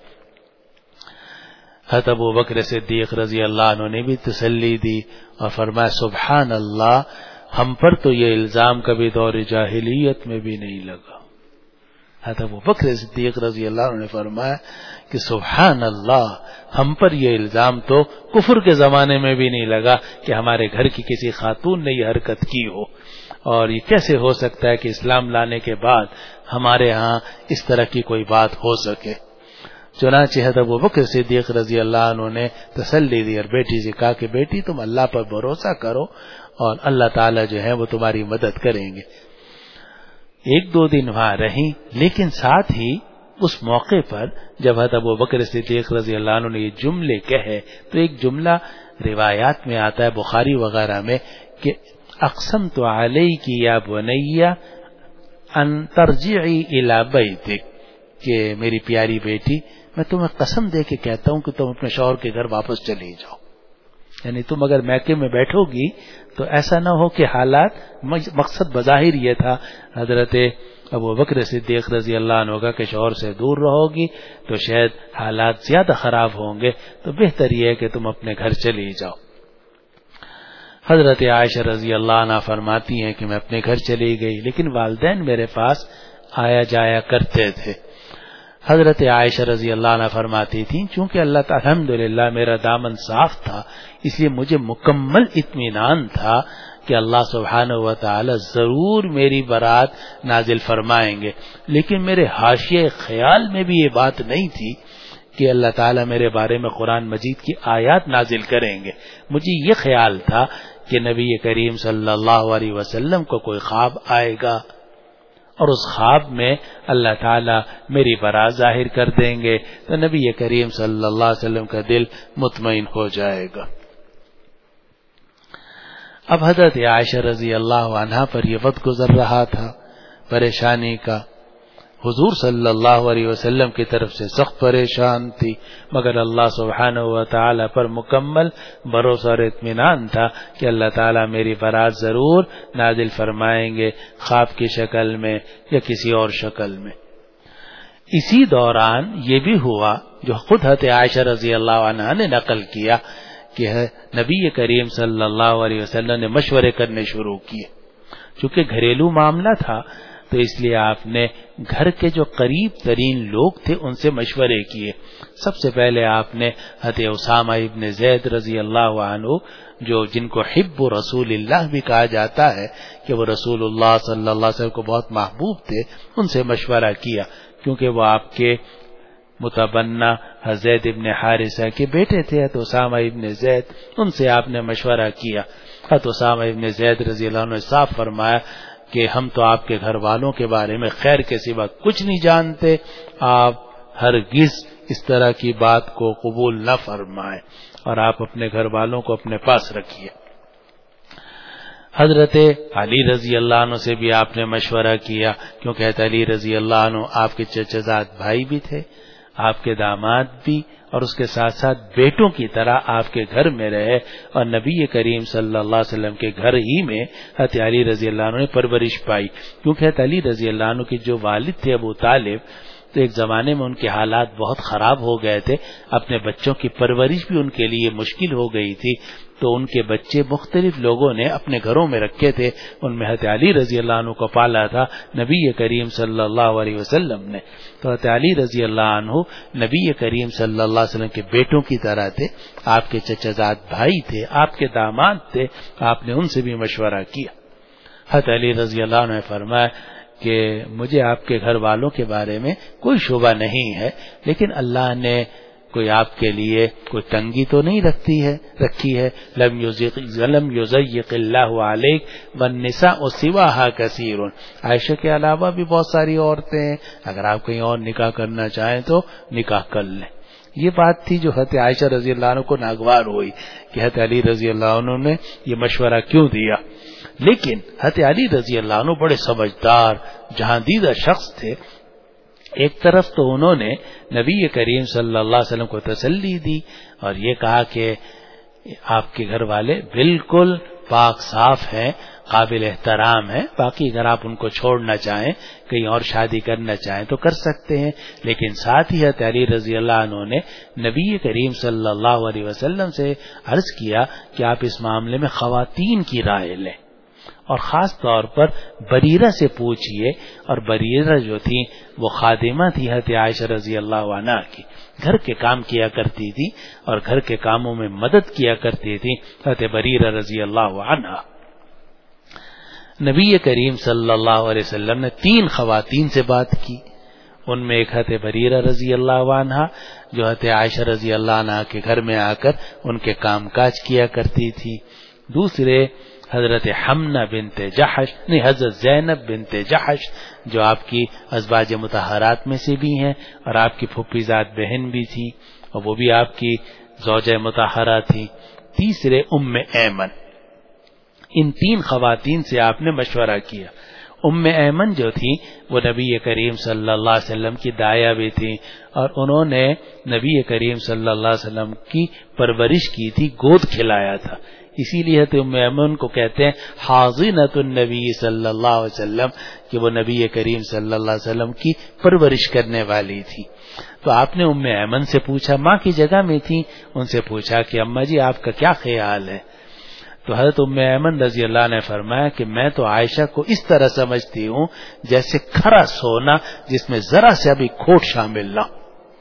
S1: حضرت ابو بکر صدیق رضی اللہ عنہ نے بھی تسلی دی اور فرمایا سبحان اللہ، ہم پر تو یہ الزام کبھی دور جاہلیت میں بھی نہیں لگا۔ حضرت ابو بکر صدیق رضی اللہ عنہ نے فرمایا کہ سبحان اللہ، ہم پر یہ الزام تو کفر کے زمانے میں بھی نہیں لگا کہ ہمارے گھر کی کسی خاتون نے یہ حرکت کی ہو، اور یہ کیسے ہو سکتا ہے کہ اسلام لانے کے بعد ہمارے ہاں اس طرح کی کوئی بات ہو سکے۔ چنانچہ حضرت ابو بکر صدیق رضی اللہ عنہ نے تسلی دی اور بیٹی سے کہا کہ بیٹی تم اللہ پر بھروسہ کرو اور اللہ تعالی جو ہے وہ تمہاری مدد کریں گے۔ ایک دو دن وہاں رہیں، لیکن ساتھ ہی اس موقع پر جب حضرت ابو بکر صدیق رضی اللہ عنہ نے یہ جملے کہے تو ایک جملہ روایات میں آتا ہے بخاری وغیرہ میں کہ اقسمت علیک یا بنی ان ترجعی الی بیتک، کہ میری پیاری بیٹی میں تمہیں قسم دے کے کہتا ہوں کہ تم اپنے شوہر کے گھر واپس چلی جاؤ، یعنی تم اگر میکے میں بیٹھو گی تو ایسا نہ ہو کہ حالات، مقصد بظاہر یہ تھا حضرت ابو بکر صدیق رضی اللہ عنہ کا کہ شوہر سے دور رہو گی تو شاید حالات زیادہ خراب ہوں گے، تو بہتر یہ ہے کہ تم اپنے گھر چلی جاؤ۔ حضرت عائشہ رضی اللہ عنہ فرماتی ہیں کہ میں اپنے گھر چلی گئی، لیکن والدین میرے پاس آیا جایا کرتے تھے۔ حضرت عائشہ رضی اللہ عنہ فرماتی تھیں چونکہ اللہ تعالی الحمدللہ میرا دامن صاف تھا، اس لیے مجھے مکمل اطمینان تھا کہ اللہ سبحانہ و تعالی ضرور میری برات نازل فرمائیں گے، لیکن میرے حاشیہ خیال میں بھی یہ بات نہیں تھی کہ اللہ تعالیٰ میرے بارے میں قرآن مجید کی آیات نازل کریں گے۔ مجھے یہ خیال تھا کہ نبی کریم صلی اللہ علیہ وسلم کو کوئی خواب آئے گا اور اس خواب میں اللہ تعالیٰ میری برات ظاہر کر دیں گے تو نبی کریم صلی اللہ علیہ وسلم کا دل مطمئن ہو جائے گا۔ اب حضرت عائشہ رضی اللہ عنہا پر یہ وقت گزر رہا تھا پریشانی کا، حضور صلی اللہ علیہ وسلم کی طرف سے سخت پریشان تھی، مگر اللہ سبحانہ و تعالی پر مکمل بھروسہ اور اطمینان تھا کہ اللہ تعالی میری برات ضرور نازل فرمائیں گے، خواب کی شکل میں یا کسی اور شکل میں۔ اسی دوران یہ بھی ہوا جو خود حضرت عائشہ رضی اللہ عنہا نے نقل کیا کہ نبی کریم صلی اللہ علیہ وسلم نے مشورے کرنے شروع کیے، چونکہ گھریلو معاملہ تھا تو اس لیے آپ نے گھر کے جو قریب ترین لوگ تھے ان سے مشورے کیے۔ سب سے پہلے آپ نے حضرت اسامہ ابن زید رضی اللہ عنہ جو جن کو حب رسول اللہ بھی کہا جاتا ہے کہ وہ رسول اللہ صلی اللہ علیہ وسلم کو بہت محبوب تھے، ان سے مشورہ کیا کیونکہ وہ آپ کے متبنہ زید ابن حارثہ کے بیٹے تھے حضرت اسامہ ابن زید، ان سے آپ نے مشورہ کیا۔ حضرت اسامہ ابن زید رضی اللہ عنہ نے صاف فرمایا کہ ہم تو آپ کے گھر والوں کے بارے میں خیر کے سوا کچھ نہیں جانتے، آپ ہرگز اس طرح کی بات کو قبول نہ فرمائیں اور آپ اپنے گھر والوں کو اپنے پاس رکھیے۔ حضرت علی رضی اللہ عنہ سے بھی آپ نے مشورہ کیا کیونکہ حضرت علی رضی اللہ عنہ آپ کے چچا زاد بھائی بھی تھے، آپ کے داماد بھی اور اس کے ساتھ ساتھ بیٹوں کی طرح آپ کے گھر میں رہے اور نبی کریم صلی اللہ علیہ وسلم کے گھر ہی میں حضرت علی رضی اللہ عنہ نے پرورش پائی. کیونکہ حضرت علی رضی اللہ عنہ کے جو والد تھے ابو طالب، تو ایک زمانے میں ان کے حالات بہت خراب ہو گئے تھے، اپنے بچوں کی پرورش بھی ان کے لیے مشکل ہو گئی تھی، تو ان کے بچے مختلف لوگوں نے اپنے گھروں میں رکھے تھے. ان میں حضرت علی رضی اللہ عنہ کو پالا تھا نبی کریم صلی اللہ علیہ وسلم نے. تو حضرت علی رضی اللہ عنہ نبی کریم صلی اللہ علیہ وسلم کے بیٹوں کی طرح تھے، آپ کے چچا زاد بھائی تھے، آپ کے داماد تھے. آپ نے ان سے بھی مشورہ کیا. حضرت علی رضی اللہ عنہ نے فرمایا کہ مجھے آپ کے گھر والوں کے بارے میں کوئی شبہ نہیں ہے، لیکن اللہ نے کوئی آپ کے لیے کوئی تنگی تو نہیں رکھی ہے. لم یضیق اللہ علیک والنساء سواها کثیر. عائشہ کے علاوہ بھی بہت ساری عورتیں ہیں، اگر آپ کہیں اور نکاح کرنا چاہیں تو نکاح کر لیں. یہ بات تھی جو حضرت عائشہ رضی اللہ عنہ کو ناگوار ہوئی کہ حضرت علی رضی اللہ عنہ نے یہ مشورہ کیوں دیا. لیکن حضرت علی رضی اللہ عنہ بڑے سمجھدار جہاندیدہ شخص تھے. ایک طرف تو انہوں نے نبی کریم صلی اللہ علیہ وسلم کو تسلی دی اور یہ کہا کہ آپ کے گھر والے بالکل پاک صاف ہیں، قابل احترام ہیں، باقی اگر آپ ان کو چھوڑنا چاہیں، کہیں اور شادی کرنا چاہیں تو کر سکتے ہیں. لیکن ساتھ ہی حضرت علی رضی اللہ عنہ نے نبی کریم صلی اللہ علیہ وسلم سے عرض کیا کہ آپ اس معاملے میں خواتین کی رائے لیں اور خاص طور پر بریرہ سے پوچھئے. اور بریرہ جو تھی وہ خادمہ تھی حضرت عائشہ رضی اللہ عنہ کی، گھر کے کام کیا کرتی تھی اور گھر کے کاموں میں مدد کیا کرتی تھی حضرت بریرہ رضی اللہ عنہ. نبی کریم صلی اللہ علیہ وسلم نے 3 خواتین سے بات کی. ان میں ایک حضرت بریرہ رضی اللہ عنہ جو حضرت عائشہ رضی اللہ عنہ کے گھر میں آ کر ان کے کام کاج کیا کرتی تھی. دوسرے حضرت حمنہ بنت جحش، نہیں حضرت زینب بنت جحش جو آپ کی ازواج مطہرات میں سے بھی ہیں اور آپ کی پھوپھی زاد بہن بھی تھی اور وہ بھی آپ کی زوجہ مطہرہ تھی. تیسرے ام ایمن. ان 3 خواتین سے آپ نے مشورہ کیا. ام ایمن جو تھی وہ نبی کریم صلی اللہ علیہ وسلم کی دایا بھی تھی اور انہوں نے نبی کریم صلی اللہ علیہ وسلم کی پرورش کی تھی، گود کھلایا تھا. اسی لیے ام ایمن کو کہتے ہیں حاضنۃ النبی صلی اللہ علیہ وسلم، کہ وہ نبی کریم صلی اللہ علیہ وسلم کی پرورش کرنے والی تھی. تو آپ نے ام ایمن سے پوچھا، ماں کی جگہ میں تھی، ان سے پوچھا کہ اماں جی آپ کا کیا خیال ہے؟ تو حضرت ام ایمن رضی اللہ نے فرمایا کہ میں تو عائشہ کو اس طرح سمجھتی ہوں جیسے کھرا سونا جس میں ذرا سے ابھی کھوٹ شامل نہ.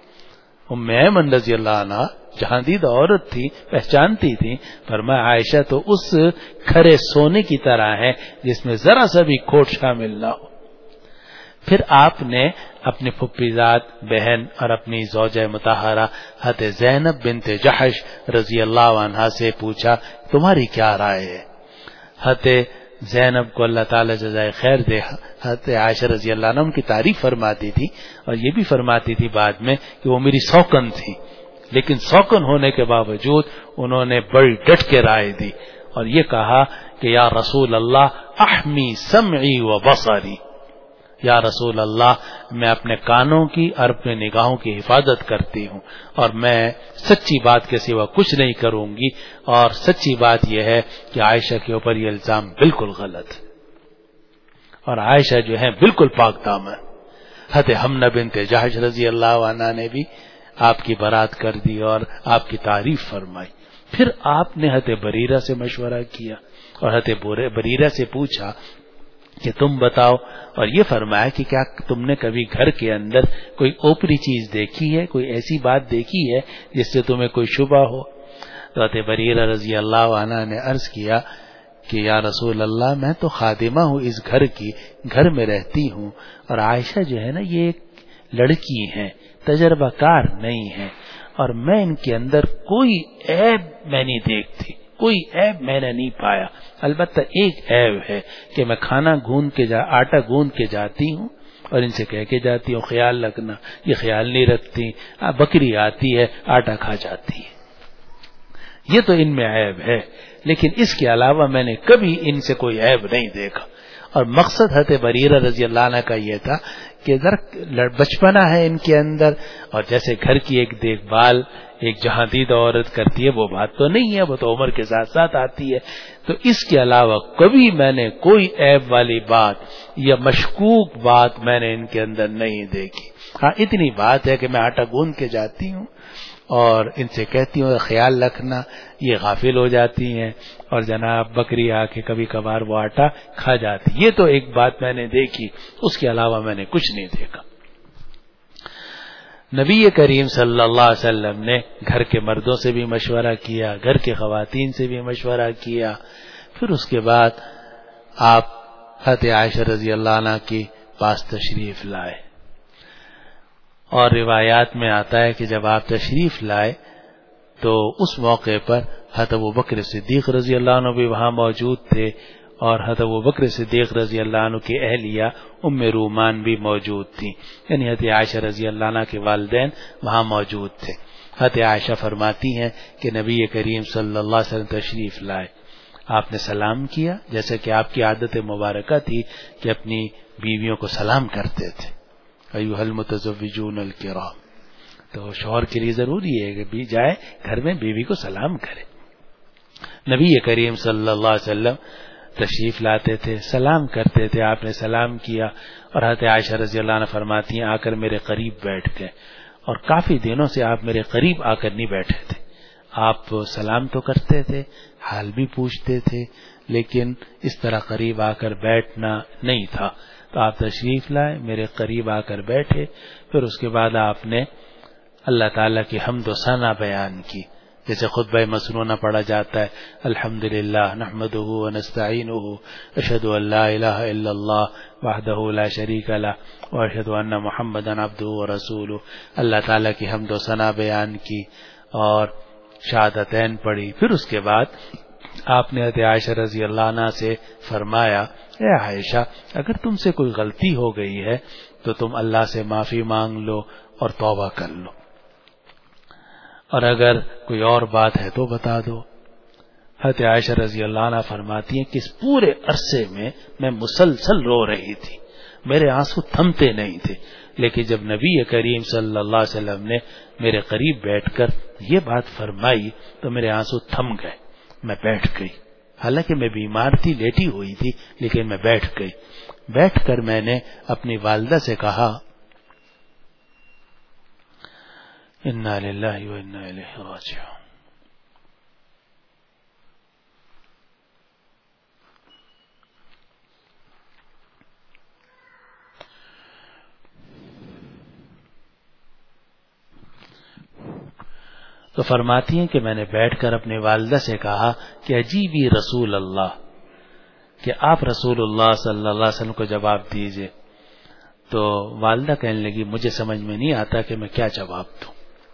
S1: ام ایمن رضی اللہ عنہ جہاندیدہ عورت تھی، پہچانتی تھی، فرمایا عائشہ تو اس کھرے سونے کی طرح ہے جس میں ذرا سا بھی کھوٹ شامل نہ ہو. پھر آپ نے اپنی پھوپھی زاد بہن اور اپنی زوجہ مطہرہ حضرت زینب بنت جحش رضی اللہ عنہا سے پوچھا تمہاری کیا رائے ہے؟ حضرت زینب کو اللہ تعالی جزائے خیر دے، حضرت عائشہ رضی اللہ عنہ ان کی تعریف فرماتی تھی اور یہ بھی فرماتی تھی بعد میں کہ وہ میری سوکن تھی، لیکن سوکن ہونے کے باوجود انہوں نے بڑی ڈٹ کے رائے دی اور یہ کہا کہ یا رسول اللہ احمی سمعی و بصری، یا رسول اللہ میں اپنے کانوں کی اور اپنے نگاہوں کی حفاظت کرتی ہوں اور میں سچی بات کے سوا کچھ نہیں کروں گی، اور سچی بات یہ ہے کہ عائشہ کے اوپر یہ الزام بالکل غلط ہے اور عائشہ جو ہے بالکل پاک دامن. حضرت حمنہ بنت جحش رضی اللہ عنہ نے بھی آپ کی برات کر دی اور آپ کی تعریف فرمائی. پھر آپ نے حضرت بریرہ سے مشورہ کیا اور حضرت بریرہ سے پوچھا کہ تم بتاؤ، اور یہ فرمایا کہ کیا تم نے کبھی گھر کے اندر کوئی اوپری چیز دیکھی ہے، کوئی ایسی بات دیکھی ہے جس سے تمہیں کوئی شبہ ہو؟ تو حضرت بریرہ رضی اللہ عنہ نے عرض کیا کہ یا رسول اللہ میں تو خادمہ ہوں اس گھر کی، گھر میں رہتی ہوں، اور عائشہ جو ہے نا یہ ایک لڑکی ہے، تجربہ کار نہیں ہے، اور میں ان کے اندر کوئی عیب میں نہیں دیکھتی، کوئی عیب میں نے نہیں پایا. البتہ ایک عیب ہے کہ میں کھانا آٹا گوندھ کے جاتی ہوں اور ان سے کہہ کے جاتی ہوں خیال رکھنا، یہ خیال نہیں رکھتی، بکری آتی ہے آٹا کھا جاتی ہے. یہ تو ان میں عیب ہے، لیکن اس کے علاوہ میں نے کبھی ان سے کوئی عیب نہیں دیکھا. اور مقصد حضرت بریرہ رضی اللہ عنہ کا یہ تھا کہ ذرا بچپنا ہے ان کے اندر، اور جیسے گھر کی ایک دیکھ بھال ایک جہاں دید عورت کرتی ہے وہ بات تو نہیں ہے، وہ تو عمر کے ساتھ ساتھ آتی ہے. تو اس کے علاوہ کبھی میں نے کوئی عیب والی بات یا مشکوک بات میں نے ان کے اندر نہیں دیکھی. ہاں اتنی بات ہے کہ میں آٹا گوندھ کے جاتی ہوں اور ان سے کہتی ہوں خیال رکھنا، یہ غافل ہو جاتی ہیں اور جناب بکری آ کے کبھی کبھار وہ آٹا کھا جاتی. یہ تو ایک بات میں نے دیکھی، اس کے علاوہ میں نے کچھ نہیں دیکھا. نبی کریم صلی اللہ علیہ وسلم نے گھر کے مردوں سے بھی مشورہ کیا، گھر کے خواتین سے بھی مشورہ کیا. پھر اس کے بعد آپ حضرت عائشہ رضی اللہ عنہ کی پاس تشریف لائے، اور روایات میں آتا ہے کہ جب آپ تشریف لائے تو اس موقع پر حضرت ابوبکر صدیق رضی اللہ عنہ بھی وہاں موجود تھے، اور حضرت ابوبکر صدیق رضی اللہ عنہ کی اہلیہ ام رومان بھی موجود تھیں، یعنی حضرت عائشہ رضی اللہ عنہ کے والدین وہاں موجود تھے. حضرت عائشہ فرماتی ہیں کہ نبی کریم صلی اللہ علیہ وسلم تشریف لائے، آپ نے سلام کیا جیسے کہ آپ کی عادت مبارکہ تھی کہ اپنی بیویوں کو سلام کرتے تھے. ایھا المتزوجون الکرام، تو شوہر کے لیے ضروری ہے کہ بھی جائے گھر میں بیوی کو سلام کرے. نبی کریم صلی اللہ علیہ وسلم تشریف لاتے تھے، سلام کرتے تھے، آپ نے سلام کیا، اور حضرت عائشہ رضی اللہ عنہ فرماتی ہیں آ کر میرے قریب بیٹھ گئے، اور کافی دنوں سے آپ میرے قریب آ کر نہیں بیٹھے تھے. آپ سلام تو کرتے تھے، حال بھی پوچھتے تھے، لیکن اس طرح قریب آ کر بیٹھنا نہیں تھا. تو آپ تشریف لائے، میرے قریب آ کر بیٹھے. پھر اس کے بعد آپ نے اللہ تعالیٰ کی حمد و ثنا بیان کی، جیسے خطبہ مسنونہ پڑھا جاتا ہے، الحمدللہ نحمدہ ونستعینہ اشہد ان لا الہ الا اللہ وحدہ لا شریک لہ واشہد ان محمدا عبدہ ورسولہ. اللہ تعالیٰ کی حمد و ثنا بیان کی اور شہادتین پڑھی. پھر اس کے بعد آپ نے حضرت عائشہ رضی اللہ عنہ سے فرمایا، اے عائشہ اگر تم سے کوئی غلطی ہو گئی ہے تو تم اللہ سے معافی مانگ لو اور توبہ کر لو، اور اگر کوئی اور بات ہے تو بتا دو. حضرت عائشہ رضی اللہ عنہ فرماتی ہیں کہ اس پورے عرصے میں مسلسل رو رہی تھی، میرے آنسو تھمتے نہیں تھے، لیکن جب نبی کریم صلی اللہ علیہ وسلم نے میرے قریب بیٹھ کر یہ بات فرمائی تو میرے آنسو تھم گئے. میں بیٹھ گئی، حالانکہ میں بیمار تھی، لیٹی ہوئی تھی، لیکن میں بیٹھ گئی. بیٹھ کر میں نے اپنی والدہ سے کہا انا للہ و انا الیہ راجعون. تو فرماتی ہیں کہ میں نے بیٹھ کر اپنی والدہ سے کہا کہ عجیبی رسول اللہ، کہ آپ رسول اللہ صلی اللہ علیہ وسلم کو جواب دیجئے. تو والدہ کہنے لگی مجھے سمجھ میں نہیں آتا کہ میں کیا جواب دوں.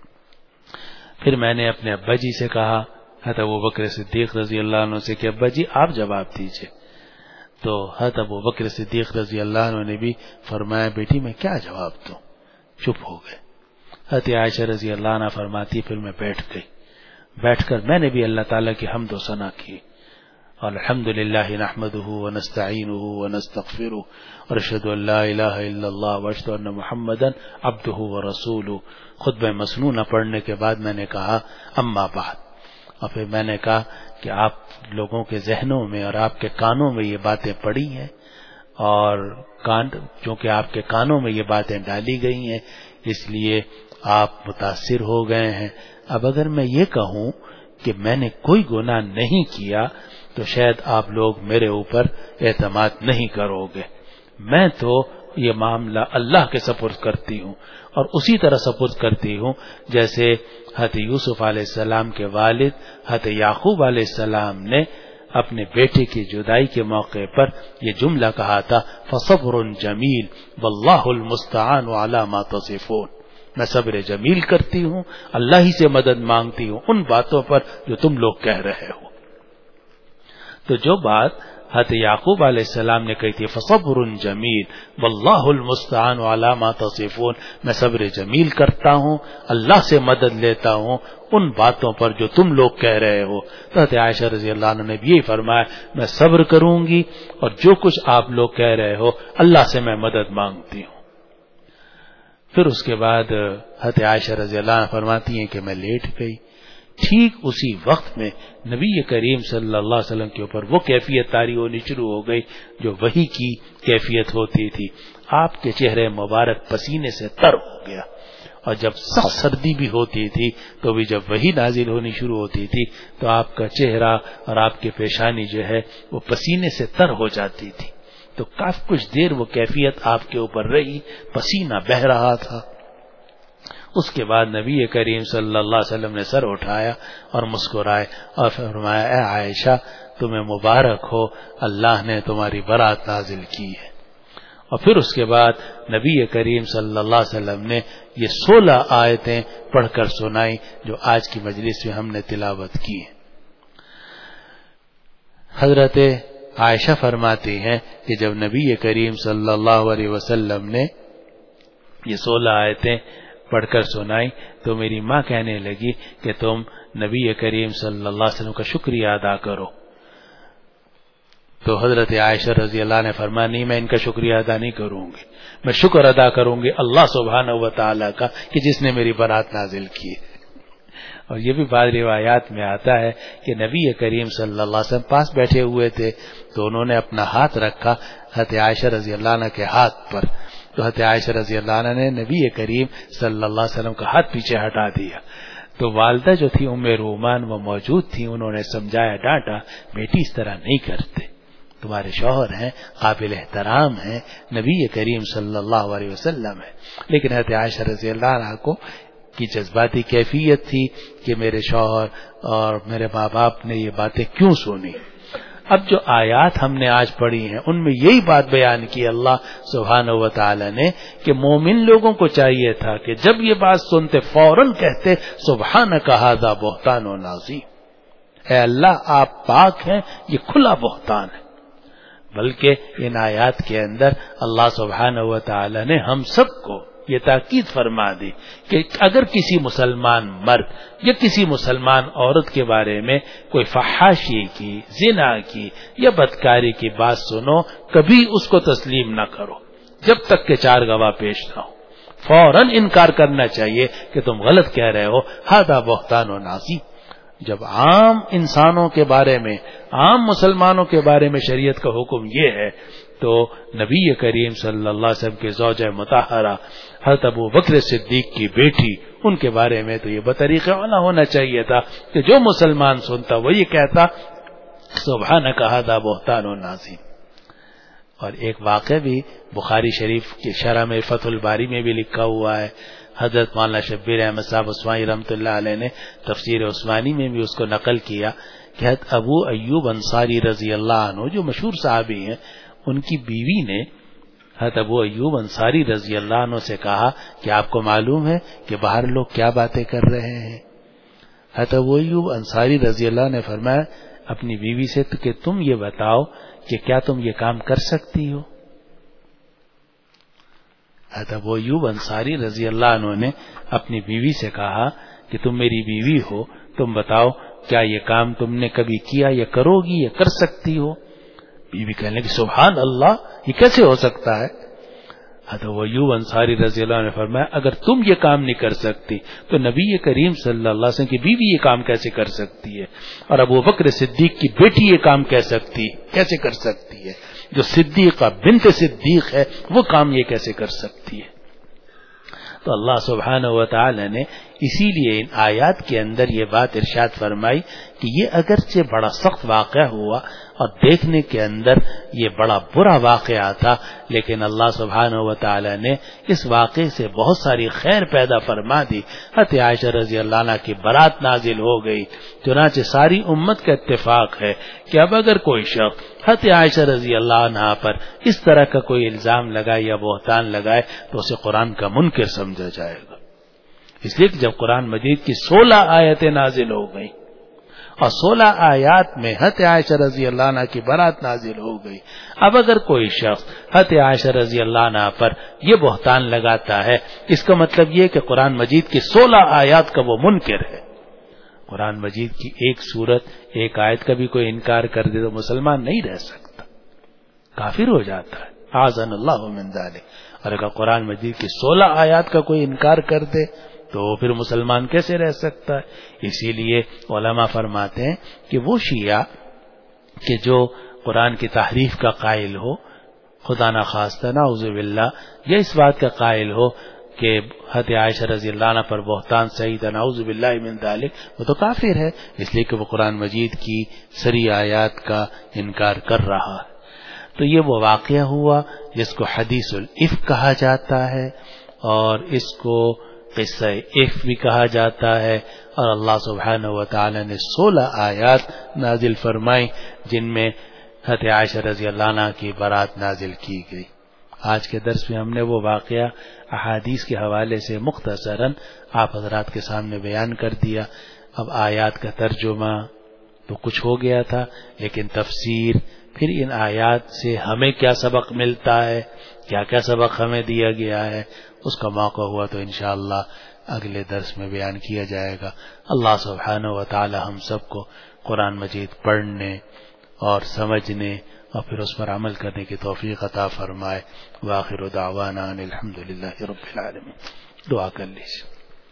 S1: پھر میں نے اپنے ابا جی سے کہا، حضرت ابوبکر صدیق رضی اللہ عنہ سے، کہ ابا جی آپ جواب دیجئے. تو حضرت ابوبکر صدیق رضی اللہ عنہ نے بھی فرمایا بیٹی میں کیا جواب دوں. چپ ہو گئے. حضرت عائشہ رضی اللہ عنہ فرماتی پھر میں بیٹھ گئی. بیٹھ کر میں نے بھی اللہ تعالیٰ کی حمد و ثنا کی، اور الحمدللہ نحمدہ ونستعینہ ونستغفرہ ونشہد ان لا الہ الا اللہ واشہد ان محمدا عبدہ ورسولہ. خطبہ مسنونہ پڑھنے کے بعد میں نے کہا اما بعد، اور پھر میں نے کہا کہ آپ لوگوں کے ذہنوں میں اور آپ کے کانوں میں یہ باتیں پڑی ہیں، اور چونکہ آپ کے کانوں میں یہ باتیں ڈالی گئی ہیں اس لیے آپ متاثر ہو گئے ہیں. اب اگر میں یہ کہوں کہ میں نے کوئی گناہ نہیں کیا تو شاید آپ لوگ میرے اوپر اعتماد نہیں کرو گے. میں تو یہ معاملہ اللہ کے سپرد کرتی ہوں، اور اسی طرح سپرد کرتی ہوں جیسے حضرت یوسف علیہ السلام کے والد حضرت یعقوب علیہ السلام نے اپنے بیٹے کی جدائی کے موقع پر یہ جملہ کہا تھا، فصبر جمیل واللہ المستعان علی ما تصفون. میں صبر جمیل کرتی ہوں، اللہ ہی سے مدد مانگتی ہوں ان باتوں پر جو تم لوگ کہہ رہے ہو. تو جو بات حضرت یعقوب علیہ السلام نے کہی تھی فصبر جمیل واللہ المستعان علی ما تصفون، میں صبر جمیل کرتا ہوں، اللہ سے مدد لیتا ہوں ان باتوں پر جو تم لوگ کہہ رہے ہو. تو حضرت عائشہ رضی اللہ عنہ نے بھی یہی فرمایا میں صبر کروں گی، اور جو کچھ آپ لوگ کہہ رہے ہو اللہ سے میں مدد مانگتی ہوں. پھر اس کے بعد حضرت عائشہ رضی اللہ عنہ فرماتی ہیں کہ میں لیٹ گئی. ٹھیک اسی وقت میں نبی کریم صلی اللہ علیہ وسلم کے اوپر وہ کیفیت طاری ہونی شروع ہو گئی جو وحی کی کیفیت ہوتی تھی. آپ کے چہرے مبارک پسینے سے تر ہو گیا, اور جب سخت سردی بھی ہوتی تھی تو بھی جب وحی نازل ہونی شروع ہوتی تھی تو آپ کا چہرہ اور آپ کی پیشانی جو ہے وہ پسینے سے تر ہو جاتی تھی. تو کافی کچھ دیر وہ کیفیت آپ کے اوپر رہی, پسینہ بہہ رہا تھا. اس کے بعد نبی کریم صلی اللہ علیہ وسلم نے سر اٹھایا اور مسکرائے اور فرمایا, اے عائشہ تمہیں مبارک ہو, اللہ نے تمہاری برات نازل کی ہے. اور پھر اس کے بعد نبی کریم صلی اللہ علیہ وسلم نے یہ 16 آیتیں پڑھ کر سنائی جو آج کی مجلس میں ہم نے تلاوت کی ہیں. حضرت عائشہ فرماتی ہیں کہ جب نبی کریم صلی اللہ علیہ وسلم نے یہ 16 آیتیں پڑھ کر سنائی تو میری ماں کہنے لگی کہ تم نبی کریم صلی اللہ علیہ وسلم کا شکریہ ادا کرو. تو حضرت عائشہ رضی اللہ عنہ نے فرمایا, نہیں میں ان کا شکریہ ادا نہیں کروں گی, میں شکر ادا کروں گی اللہ سبحانہ و تعالیٰ کا کہ جس نے میری برات نازل کی. اور یہ بھی بعض روایات میں آتا ہے کہ نبی کریم صلی اللہ علیہ وسلم پاس بیٹھے ہوئے تھے تو انہوں نے اپنا ہاتھ رکھا حضرت عائشہ رضی اللہ عنہ کے ہاتھ پر, تو حضرت عائشہ رضی اللہ عنہ نے نبی کریم صلی اللہ علیہ وسلم کا ہاتھ پیچھے ہٹا دیا. تو والدہ جو تھی ام رومان وہ موجود تھی, انہوں نے سمجھایا, ڈانٹا, بیٹی اس طرح نہیں کرتے, تمہارے شوہر ہیں, قابل احترام ہیں, نبی کریم صلی اللہ علیہ وسلم ہے. لیکن حضرت عائشہ رضی اللہ عنہ کو کی جذباتی کیفیت تھی کہ میرے شوہر اور میرے ماں باپ نے یہ باتیں کیوں سنی. اب جو آیات ہم نے آج پڑھی ہیں ان میں یہی بات بیان کی اللہ سبحانہ و تعالی نے کہ مومن لوگوں کو چاہیے تھا کہ جب یہ بات سنتے فوراً کہتے سبحانک ھذا بہتان عظیم, اے اللہ آپ پاک ہیں, یہ کھلا بہتان ہے. بلکہ ان آیات کے اندر اللہ سبحانہ و تعالی نے ہم سب کو یہ تاکید فرما دی کہ اگر کسی مسلمان مرد یا کسی مسلمان عورت کے بارے میں کوئی فحاشی کی, زنا کی یا بدکاری کی بات سنو, کبھی اس کو تسلیم نہ کرو جب تک کہ 4 گواہ پیش نہ ہو. فوراً انکار کرنا چاہیے کہ تم غلط کہہ رہے ہو, ھذا بہتان عظیم. جب عام انسانوں کے بارے میں, عام مسلمانوں کے بارے میں شریعت کا حکم یہ ہے تو نبی کریم صلی اللہ علیہ وسلم کے زوجہ مطہرہ حضرت ابو بکر صدیق کی بیٹی, ان کے بارے میں تو یہ بطریقہ اولا ہونا چاہیے تھا کہ جو مسلمان سنتا وہ یہ کہتا سبحانک ھذا بہتان عظیم. اور ایک واقعہ بھی بخاری شریف کی شرح میں فتح الباری میں بھی لکھا ہوا ہے. حضرت مولانا شبیر احمد صاحب عثمانی رحمۃ اللہ علیہ نے تفسیر عثمانی میں بھی اس کو نقل کیا کہ حضرت ابو ایوب انصاری رضی اللہ عنہ جو مشہور صحابی ہیں, ان کی بیوی نے حضرت ابو ایوب انصاری رضی اللہ عنہ سے کہا کہ آپ کو معلوم ہے کہ باہر لوگ کیا باتیں کر رہے ہیں. حضرت ابو ایوب انصاری رضی اللہ عنہ نے فرمایا اپنی بیوی سے کہ تم یہ بتاؤ کہ کیا تم یہ کام کر سکتی ہو. حضرت ابو ایوب انصاری رضی اللہ عنہ نے اپنی بیوی سے کہا کہ تم میری بیوی ہو, تم بتاؤ کیا یہ کام تم نے کبھی کیا یا کرو گی یا کر سکتی ہو. بیوی کہنے لگی سبحان اللہ, یہ کیسے ہو سکتا ہے. حضرت ابو ایوب انصاری رضی اللہ عنہ نے فرمایا اگر تم یہ کام نہیں کر سکتی تو نبی کریم صلی اللہ علیہ وسلم کی بیوی یہ کام کیسے کر سکتی ہے, اور ابو بکر صدیق کی بیٹی یہ کام کیسے کر سکتی ہے. جو صدیقہ بنت صدیق ہے وہ کام یہ کیسے کر سکتی ہے. تو اللہ سبحانہ و تعالی نے اسی لیے ان آیات کے اندر یہ بات ارشاد فرمائی کہ یہ اگرچہ بڑا سخت واقعہ ہوا اور دیکھنے کے اندر یہ بڑا برا واقعہ تھا, لیکن اللہ سبحانہ و تعالی نے اس واقعے سے بہت ساری خیر پیدا فرما دی. حضرت عائشہ رضی اللہ عنہ کی برات نازل ہو گئی. چنانچہ ساری امت کا اتفاق ہے کہ اب اگر کوئی شخص حضرت عائشہ رضی اللہ عنہ پر اس طرح کا کوئی الزام لگائے یا بہتان لگائے تو اسے قرآن کا منکر سمجھا جائے گا. اس لیے کہ جب قرآن مجید کی 16 آیتیں نازل ہو گئیں اور 16 آیات میں حضرت عائشہ رضی اللہ عنہ کی برات نازل ہو گئی, اب اگر کوئی شخص حضرت عائشہ رضی اللہ عنہ پر یہ بہتان لگاتا ہے اس کا مطلب یہ کہ قرآن مجید کی 16 آیات کا وہ منکر ہے. قرآن مجید کی ایک سورت, ایک آیت کا بھی کوئی انکار کر دے تو مسلمان نہیں رہ سکتا, کافر ہو جاتا ہے. اعاذنا اللہ من ذلک. اور اگر قرآن مجید کی 16 آیات کا کوئی انکار کر دے تو پھر مسلمان کیسے رہ سکتا ہے؟ اسی لیے علماء فرماتے ہیں کہ وہ شیعہ کہ جو قرآن کی تحریف کا قائل ہو، خدا نخواستہ نعوذ باللہ، یا اس بات کا قائل ہو کہ حضرت عائشہ رضی اللہ عنہ پر بہتان سعید نعوذ باللہ من ذالک، وہ تو کافر ہے، اس لیے کہ وہ قرآن مجید کی سری آیات کا انکار کر رہا ہے۔ تو یہ وہ واقعہ ہوا جس کو حدیث الافک کہا جاتا ہے، اور اس کو قصہ افک بھی کہا جاتا ہے، اور اللہ سبحانہ وتعالی نے 16 آیات نازل فرمائی جن میں حضرت عائشہ رضی اللہ عنہ کی برات نازل کی گئی۔ آج کے درس میں ہم نے وہ واقعہ احادیث کے حوالے سے مختصراً آپ حضرات کے سامنے بیان کر دیا۔ اب آیات کا ترجمہ تو کچھ ہو گیا تھا، لیکن تفسیر، پھر ان آیات سے ہمیں کیا سبق ملتا ہے، کیا کیا سبق ہمیں دیا گیا ہے، اس کا موقع ہوا تو انشاءاللہ اگلے درس میں بیان کیا جائے گا۔ اللہ سبحانہ وتعالی ہم سب کو قرآن مجید پڑھنے اور سمجھنے اور پھر اس پر عمل کرنے کی توفیق عطا فرمائے۔ وآخر دعوانا ان الحمدللہ رب العالمین۔ دعا کر لیجیے۔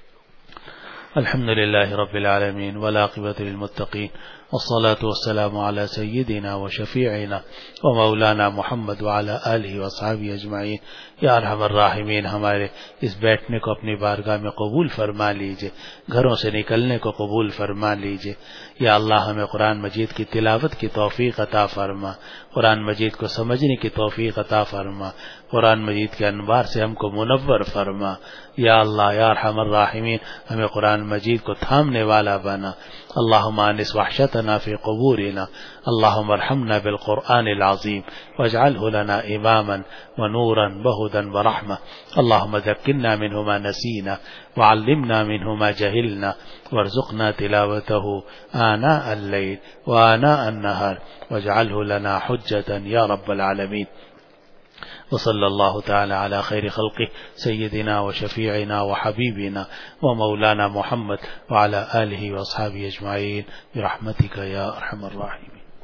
S1: الحمدللہ رب العالمین والعاقبۃ للمتقین والصلاة والسلام علی سیدنا وشفیعنا ومولانا محمد وعلی آلہ وصحبہ اجمعین۔ یا ارحم الراحمین، ہمارے اس بیٹھنے کو اپنی بارگاہ میں قبول فرما لیجئے، گھروں سے نکلنے کو قبول فرما لیجئے۔ یا اللہ ہمیں قرآن مجید کی تلاوت کی توفیق عطا فرما، قرآن مجید کو سمجھنے کی توفیق عطا فرما، قرآن مجید کے انوار سے ہم کو منور فرما۔ یا اللہ یا ارحم الراحمین، ہمیں قرآن مجید کو تھامنے والا بنا۔ اللہم آنس وحشتنا فی قبورنا، اللہم ارحمنا بالقرآن العظیم واجعلہ لنا اماما ونورا وہدا ورحمہ، اللہم ذکرنا منہ ما نسینا وعلمنا منہ ما جہلنا وارزقنا تلاوتہ آناء اللیل وآناء النہار واجعلہ لنا حجتا یا رب العالمین۔ وصلی اللہ تعالی علی خیر خلقہ سیدنا وشفیعنا وحبیبنا ومولانا محمد وعلی آلہ واصحابہ اجمعین برحمتک یا ارحم الراحمین۔